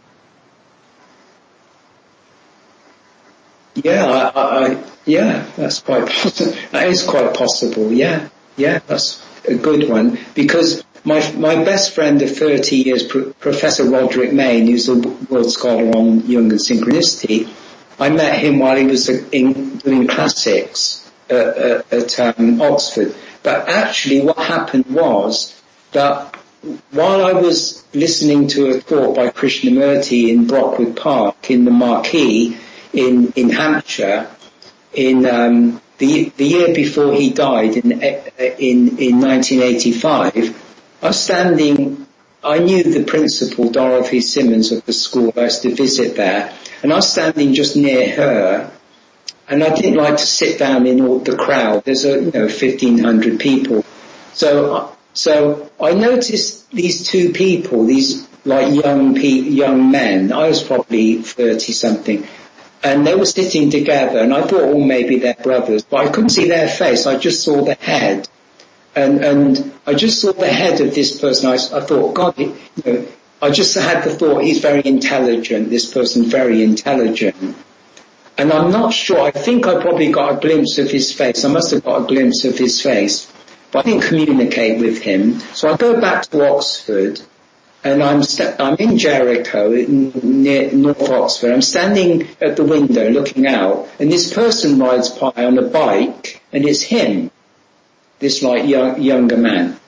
Yeah, I, I, yeah, that's quite possible. That is quite possible. Yeah, yeah, that's a good one. Because my my best friend of thirty years, Pro- Professor Roderick Main, who's a world scholar on Jung and synchronicity, I met him while he was in, doing classics at, at, at um, Oxford. But actually, what happened was that while I was listening to a talk by Krishnamurti in Brockwood Park in the Marquee in, in Hampshire in um, the the year before he died in in in nineteen eighty-five, I was standing. I knew the principal, Dorothy Simmons, of the school. I used to visit there, and I was standing just near her. And I didn't like to sit down in all the crowd. There's a you know fifteen hundred people, so so I noticed these two people, these like young pe- young men. I was probably thirty something. And they were sitting together, and I thought, oh, maybe they're brothers, but I couldn't see their face. I just saw the head, and and I just saw the head of this person. I, I thought, God, you know, I just had the thought, he's very intelligent. This person's very intelligent, and I'm not sure. I think I probably got a glimpse of his face. I must have got a glimpse of his face, but I didn't communicate with him. So I go back to Oxford. And I'm st- I'm in Jericho, in, near North Oxford. I'm standing at the window looking out, and this person rides by on a bike, and it's him, this like young, younger man.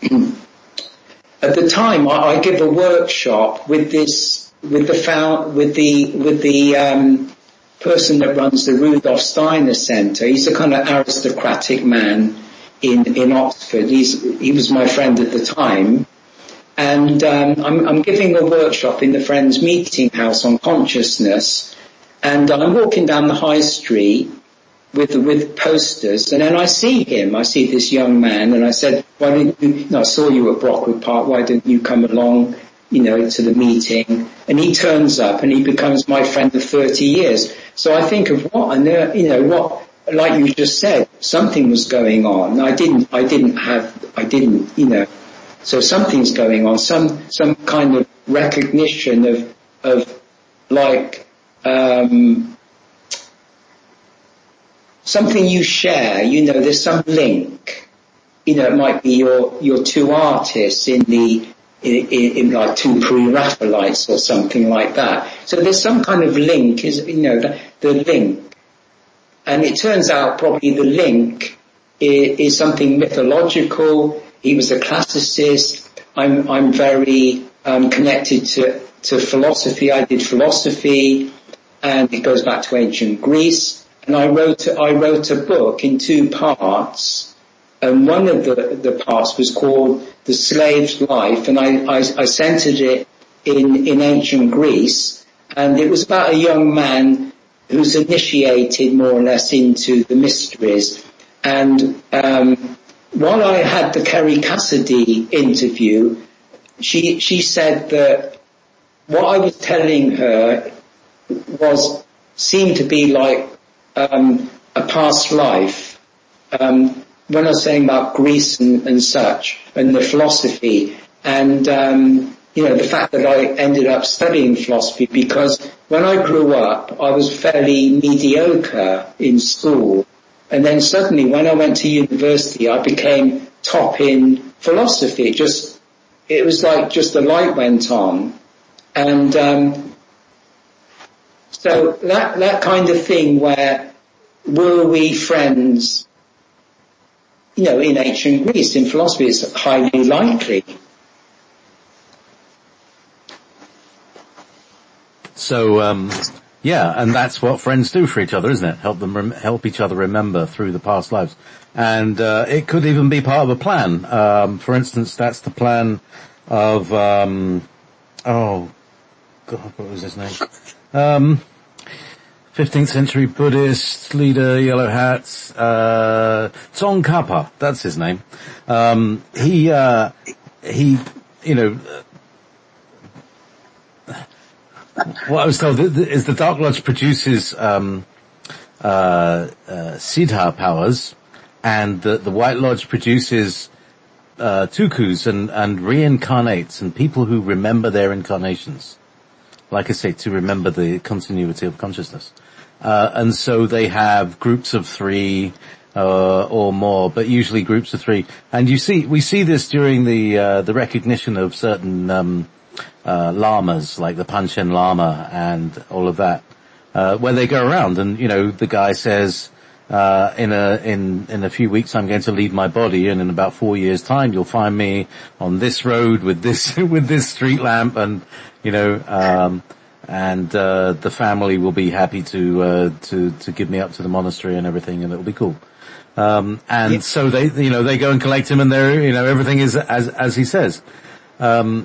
At the time, I, I give a workshop with this, with the found, with the with the um, person that runs the Rudolf Steiner Center. He's a kind of aristocratic man in in Oxford. He's he was my friend at the time. And um, I'm, I'm giving a workshop in the Friends Meeting House on consciousness, and I'm walking down the high street with with posters, and then I see him. I see this young man, and I said, "Why didn't you? you know, I saw you at Brockwood Park. Why didn't you come along, you know, to the meeting?" And he turns up, and he becomes my friend of thirty years. So I think of what on earth, you know, what like you just said, something was going on. I didn't, I didn't have, I didn't, you know. So something's going on, some some kind of recognition of of like um, something you share. You know, there's some link. You know, it might be your your two artists in the in, in, in like two pre-Raphaelites or something like that. So there's some kind of link. Is you know the, the link, and it turns out probably the link is, is something mythological. He was a classicist. I'm, I'm very um, connected to, to philosophy. I did philosophy, and it goes back to ancient Greece. And I wrote, I wrote a book in two parts, and one of the, the parts was called The Slave's Life, and I, I, I centered it in, in ancient Greece, and it was about a young man who's initiated more or less into the mysteries, and um while I had the Kerry Cassidy interview, she she said that what I was telling her was seemed to be like um, a past life. Um, when I was saying about Greece and, and such, and the philosophy, and um, you know the fact that I ended up studying philosophy because when I grew up, I was fairly mediocre in school. And then suddenly when I went to university, I became top in philosophy. It just, it was like just the light went on. And, um, so that, that kind of thing where were we friends, you know, in ancient Greece, in philosophy, it's highly likely. So, um, yeah, and that's what friends do for each other, isn't it? Help them, rem- help each other remember through the past lives. And, uh, it could even be part of a plan. Um, for instance, that's the plan of, um, oh, God, what was his name? Um, fifteenth century Buddhist leader, yellow hats, uh, Tsongkhapa, that's his name. Um, he, uh, he, you know, what I was told is the Dark Lodge produces, um, uh, uh, Siddha powers, and the, the White Lodge produces, uh, Tukus and, and reincarnates and people who remember their incarnations. Like I say, to remember the continuity of consciousness. Uh, and so they have groups of three, uh, or more, but usually groups of three. And you see, we see this during the, uh, the recognition of certain, um, uh, lamas, like the Panchen Lama and all of that, uh, where they go around and, you know, the guy says, uh, in a, in, in a few weeks I'm going to leave my body, and in about four years time you'll find me on this road with this, with this street lamp, and, you know, um, and, uh, the family will be happy to, uh, to, to give me up to the monastery and everything, and it'll be cool. Um, and yeah. so they, you know, they go and collect him, and they're, you know, everything is as, as he says. Um,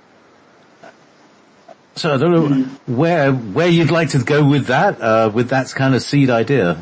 so I don't know mm-hmm. where, where you'd like to go with that, uh, with that kind of seed idea.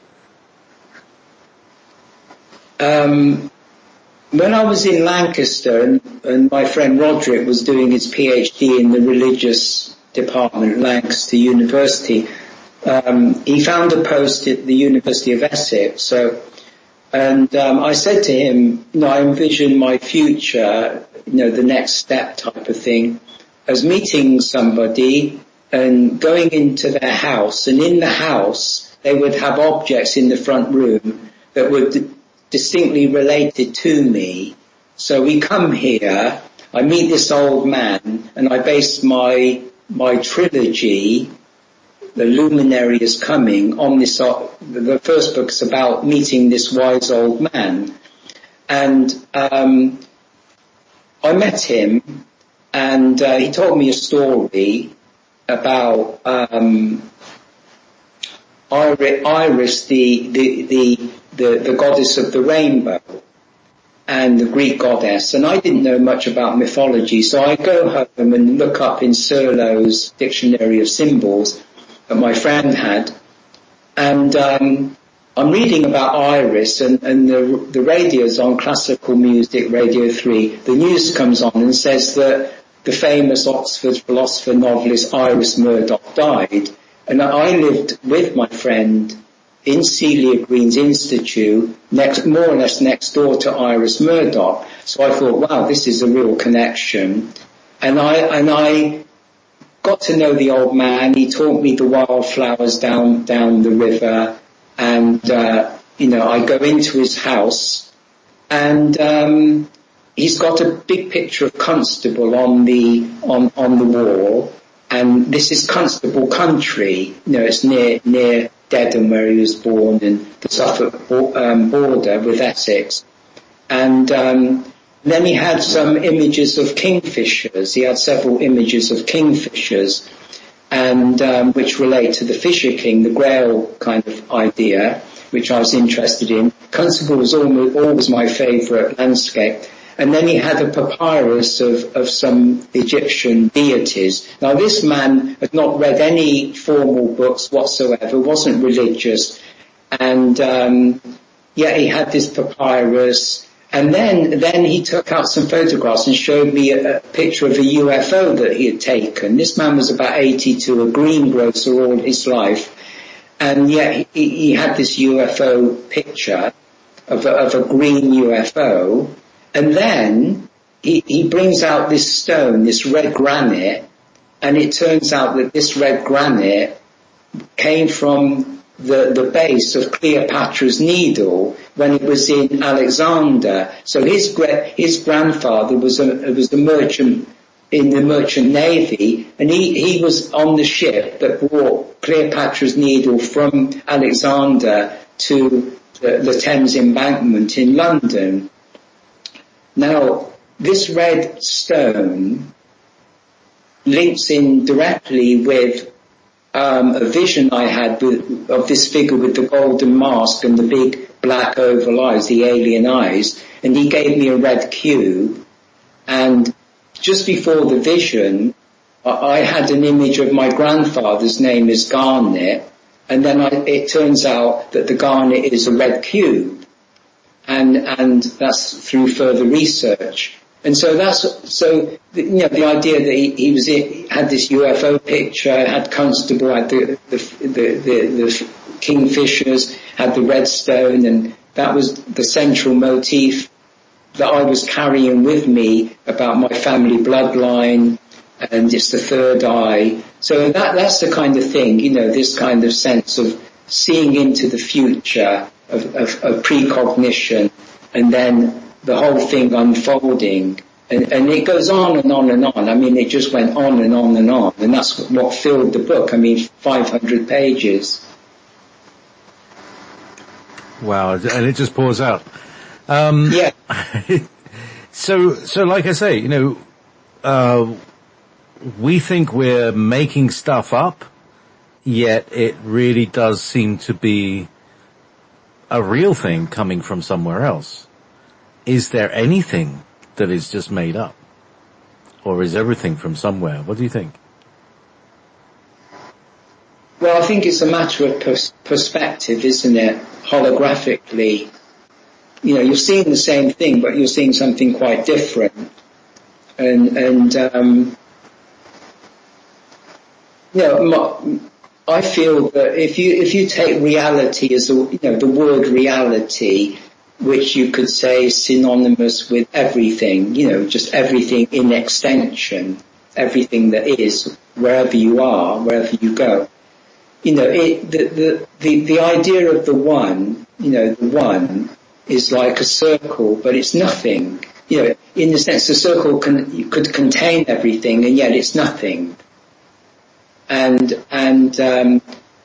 Um, when I was in Lancaster and, and my friend Roderick was doing his PhD in the religious department at Lancaster University, um, he found a post at the University of Essex. So, and um, I said to him, you know, I envision my future, you know, the next step type of thing, as meeting somebody and going into their house, and in the house they would have objects in the front room that would distinctly related to me. So we come here, I meet this old man, and I base my my trilogy, The Luminary is Coming, on this. Uh, the first book's about meeting this wise old man, and um, I met him, and uh, he told me a story about um, Iris, the the the The, the goddess of the rainbow, and the Greek goddess, and I didn't know much about mythology, so I go home and look up in Serlo's Dictionary of Symbols that my friend had, and um, I'm reading about Iris, and, and the, the radio's on Classical Music Radio three. The news comes on and says that the famous Oxford philosopher novelist Iris Murdoch died, and I lived with my friend in Celia Green's Institute, next, more or less next door to Iris Murdoch. So I thought, wow, this is a real connection. And I, and I got to know the old man. He taught me the wildflowers down, down the river. And, uh, you know, I go into his house, and, um, he's got a big picture of Constable on the, on, on the wall. And this is Constable country. You know, it's near, near, Dedham, where he was born, and the Suffolk um, border with Essex. And um, then he had some images of kingfishers. He had several images of kingfishers, and um, which relate to the Fisher King, the Grail kind of idea, which I was interested in. Constable was almost, always my favourite landscape. And then he had a papyrus of, of some Egyptian deities. Now this man had not read any formal books whatsoever, wasn't religious, and um, yet he had this papyrus. And then, then he took out some photographs and showed me a, a picture of a U F O that he had taken. This man was about eighty-two, a greengrocer all his life, and yet he, he had this U F O picture of a, of a green U F O. And then he, he brings out this stone, this red granite, and it turns out that this red granite came from the, the base of Cleopatra's Needle when it was in Alexander. So his his grandfather was a was a merchant in the merchant navy, and he, he was on the ship that brought Cleopatra's Needle from Alexander to the, the Thames Embankment in London. Now, this red stone links in directly with um, a vision I had with, of this figure with the golden mask and the big black oval eyes, the alien eyes, and he gave me a red cube, and just before the vision, I had an image of my grandfather's name is Garnet, and then I, it turns out that the garnet is a red cube, and and that's through further research. And so that's so you know the idea that he, he was in, had this U F O picture, had Constable, had the the the, the, the kingfishers, had the redstone, and that was the central motif that I was carrying with me about my family bloodline. And it's the third eye. So that, that's the kind of thing, you know, this kind of sense of seeing into the future, of, of, of precognition, and then the whole thing unfolding. And, and it goes on and on and on. I mean, it just went on and on and on. And that's what filled the book. I mean, five hundred pages. Wow. And it just pours out. Um, yeah. so, so like I say, you know, uh, we think we're making stuff up, yet it really does seem to be a real thing coming from somewhere else. Is there anything that is just made up? Or is everything from somewhere? What do you think? Well, I think it's a matter of pers- perspective, isn't it? Holographically. You know, you're seeing the same thing, but you're seeing something quite different. And, and, um, you know, I feel that if you, if you take reality as a, you know, the word reality, which you could say is synonymous with everything, you know, just everything in extension, everything that is, wherever you are, wherever you go. You know, it, the, the, the, the idea of the one, you know, the one is like a circle, but it's nothing. You know, in the sense the circle can, could contain everything, and yet it's nothing. And, and, um,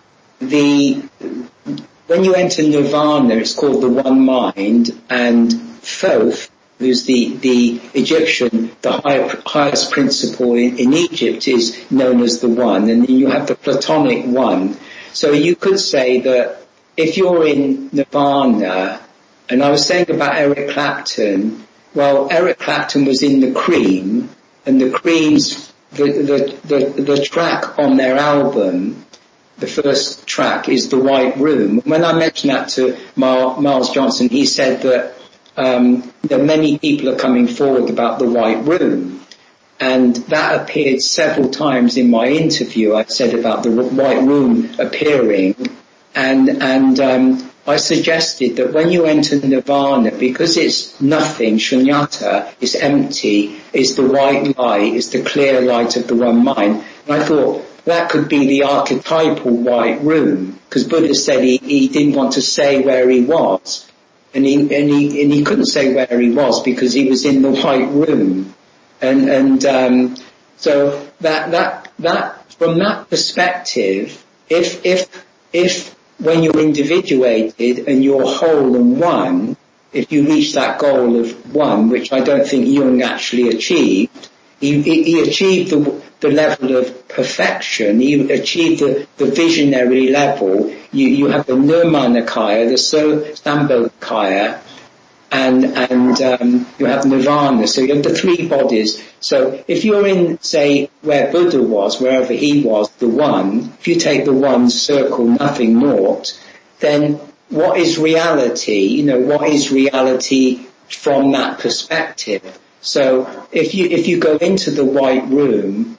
the, when you enter nirvana, it's called the one mind, and Thoth, who's the, the Egyptian, the higher, highest principle in, in Egypt is known as the one, and then you have the Platonic one. So you could say that if you're in nirvana, and I was saying about Eric Clapton, well, Eric Clapton was in the Cream, and the Cream's The, the, the, the track on their album, the first track is The White Room. When I mentioned that to Miles Johnson, he said that um, that many people are coming forward about The White Room. And that appeared several times in my interview. I said about the White Room appearing. And, and um, I suggested that when you enter nirvana, because it's nothing, shunyata, it's empty, it's the white light, it's the clear light of the one mind. And I thought that could be the archetypal white room, because Buddha said he, he didn't want to say where he was. And he, and he, and he couldn't say where he was because he was in the white room. And, and, um, so that, that, that, from that perspective, if, if, if, when you're individuated and you're whole and one, if you reach that goal of one, which I don't think Jung actually achieved, he, he achieved the, the level of perfection, he achieved the, the visionary level. You, you have the Nirmanakaya, the Sambhogakaya, and, and, um, you have Nirvana, so you have the three bodies. So if you're in, say, where Buddha was, wherever he was, the one, if you take the one circle, nothing, naught, then what is reality? You know, what is reality from that perspective? So if you, if you go into the white room,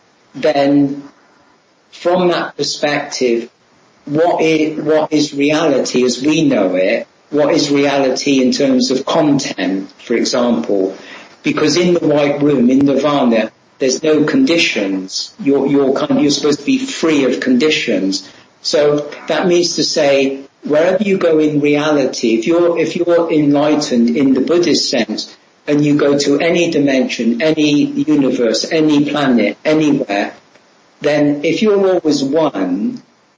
then from that perspective, what is, what is reality as we know it? What is reality in terms of content, for example? Because in the white room, in nirvana, there's no conditions. You're, you're kind of, you're supposed to be free of conditions. So that means to say, wherever you go in reality, if you're, if you're enlightened in the Buddhist sense, and you go to any dimension, any universe, any planet, anywhere, then if you're always one,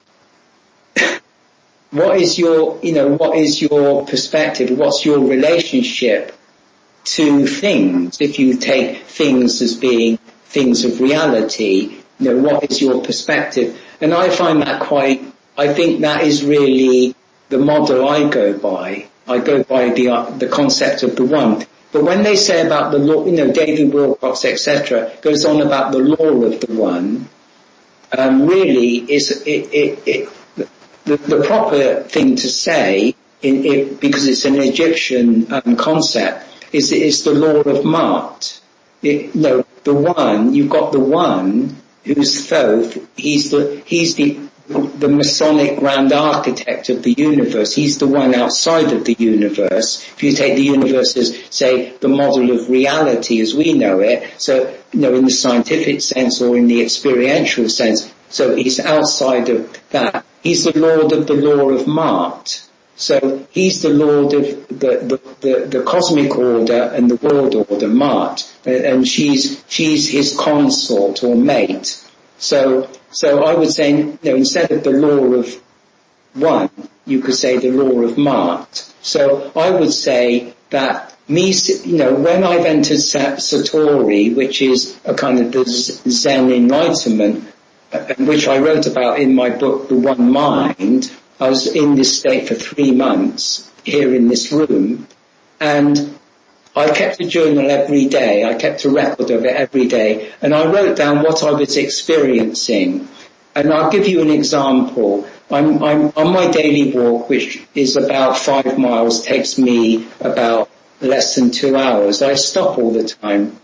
what is your, you know, what is your perspective? What's your relationship to things? If you take things as being things of reality, you know, what is your perspective? And I find that quite, I think that is really the model I go by. I go by the, uh, the concept of the one. But when they say about the law, you know, David Wilcox, et cetera, goes on about the law of the one, um, really is it, it, it, the, the proper thing to say, in, it, because it's an Egyptian um, concept, is it's the law of Ma'at. It, no, the one, you've got the one who's Thoth, he's the, he's the, the Masonic grand architect of the universe. He's the one outside of the universe. If you take the universe as, say, the model of reality as we know it, so, you know, in the scientific sense or in the experiential sense, so he's outside of that. He's the Lord of the law of Ma'at. So he's the Lord of the, the, the, the cosmic order and the world order, Ma'at, and she's, she's his consort or mate. So, so I would say, you know, instead of the law of one, you could say the law of Ma'at. So I would say that me, you know, when I've entered Satori, which is a kind of the Zen enlightenment, which I wrote about in my book, The One Mind, I was in this state for three months here in this room, and I kept a journal every day. I kept a record of it every day, and I wrote down what I was experiencing. And I'll give you an example. I'm, I'm on my daily walk, which is about five miles, takes me about less than two hours. I stop all the time.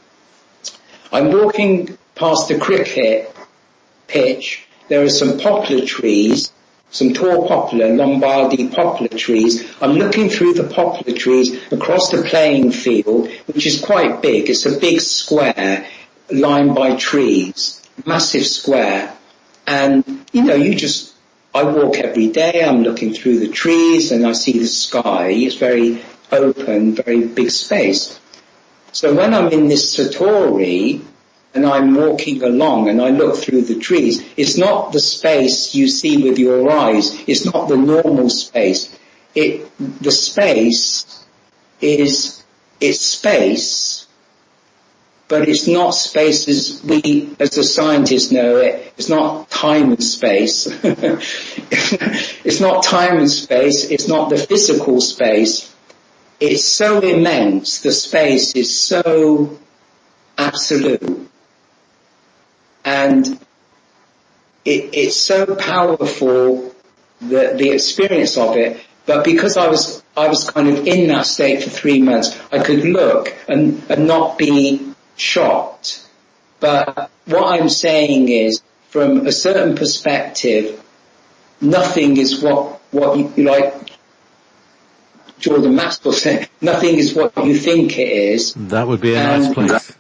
I'm walking past the cricket pitch. There are some poplar trees, some tall poplar, Lombardy poplar trees. I'm looking through the poplar trees across the playing field, which is quite big. It's a big square lined by trees, massive square. And, you know, you just, I walk every day, I'm looking through the trees and I see the sky. It's very open, very big space. So when I'm in this Satori, and I'm walking along and I look through the trees, it's not the space you see with your eyes. It's not the normal space. It, the space is, it's space, but it's not space as we, as the scientists know it. It's not time and space. It's not time and space. It's not the physical space. It's so immense. The space is so absolute. And it, it's so powerful, the, the experience of it, but because I was, I was kind of in that state for three months, I could look and, and not be shocked. But what I'm saying is, from a certain perspective, nothing is what, what you, like Jordan Maxwell said, nothing is what you think it is. That would be a and nice place.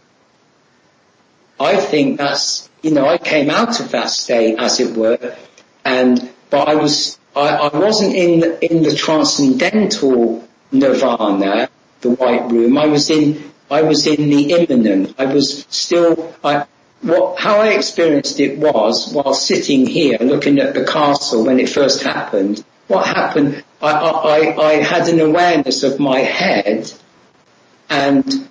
I think that's, you know, I came out of that state, as it were, and, but I was, I, I wasn't in the, in the transcendental nirvana, the white room. I was in, I was in the immanent. I was still, I, what, how I experienced it was, while sitting here looking at the castle when it first happened, what happened, I, I, I had an awareness of my head and,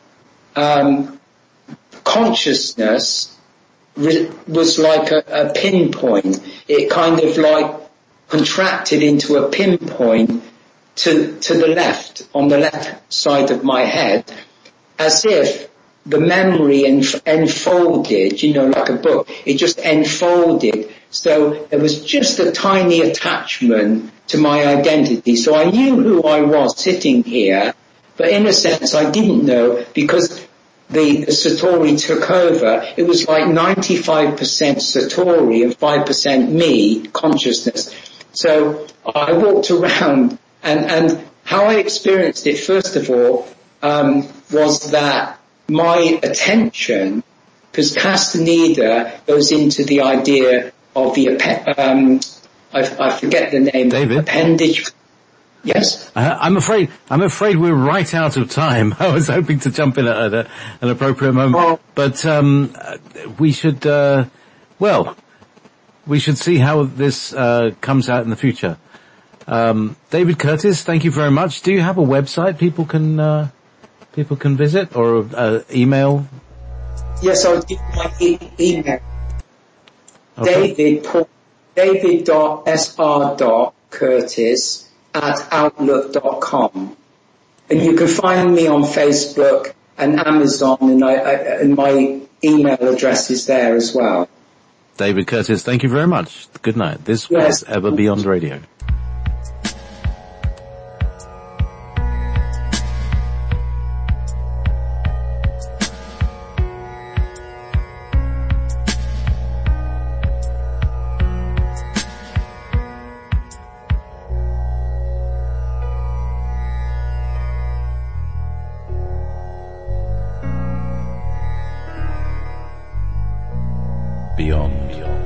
um, consciousness was like a, a pinpoint. It kind of like contracted into a pinpoint to, to the left, on the left side of my head, as if the memory enf- enfolded, you know, like a book. It just enfolded. So there was just a tiny attachment to my identity. So I knew who I was sitting here, but in a sense I didn't know, because the, the Satori took over. It was like ninety-five percent Satori and five percent me, consciousness. So I walked around, and, and how I experienced it, first of all, um, was that my attention, because Castaneda goes into the idea of the, um, I, I forget the name, David? appendage. Yes? Uh, I'm afraid, I'm afraid we're right out of time. I was hoping to jump in at a, an appropriate moment, oh. but, um, we should, uh, well, we should see how this, uh, comes out in the future. Um, David Curtis, thank you very much. Do you have a website people can, uh, people can visit, or, uh, email? Yes, I'll give my e- email. Okay. David, David dot S R dot Curtis at outlook dot com. And you can find me on Facebook and Amazon, and, I, I, and my email address is there as well. David Curtis, thank you very much. Good night. This Yes. was Ever Beyond Radio. Beyond. Beyond.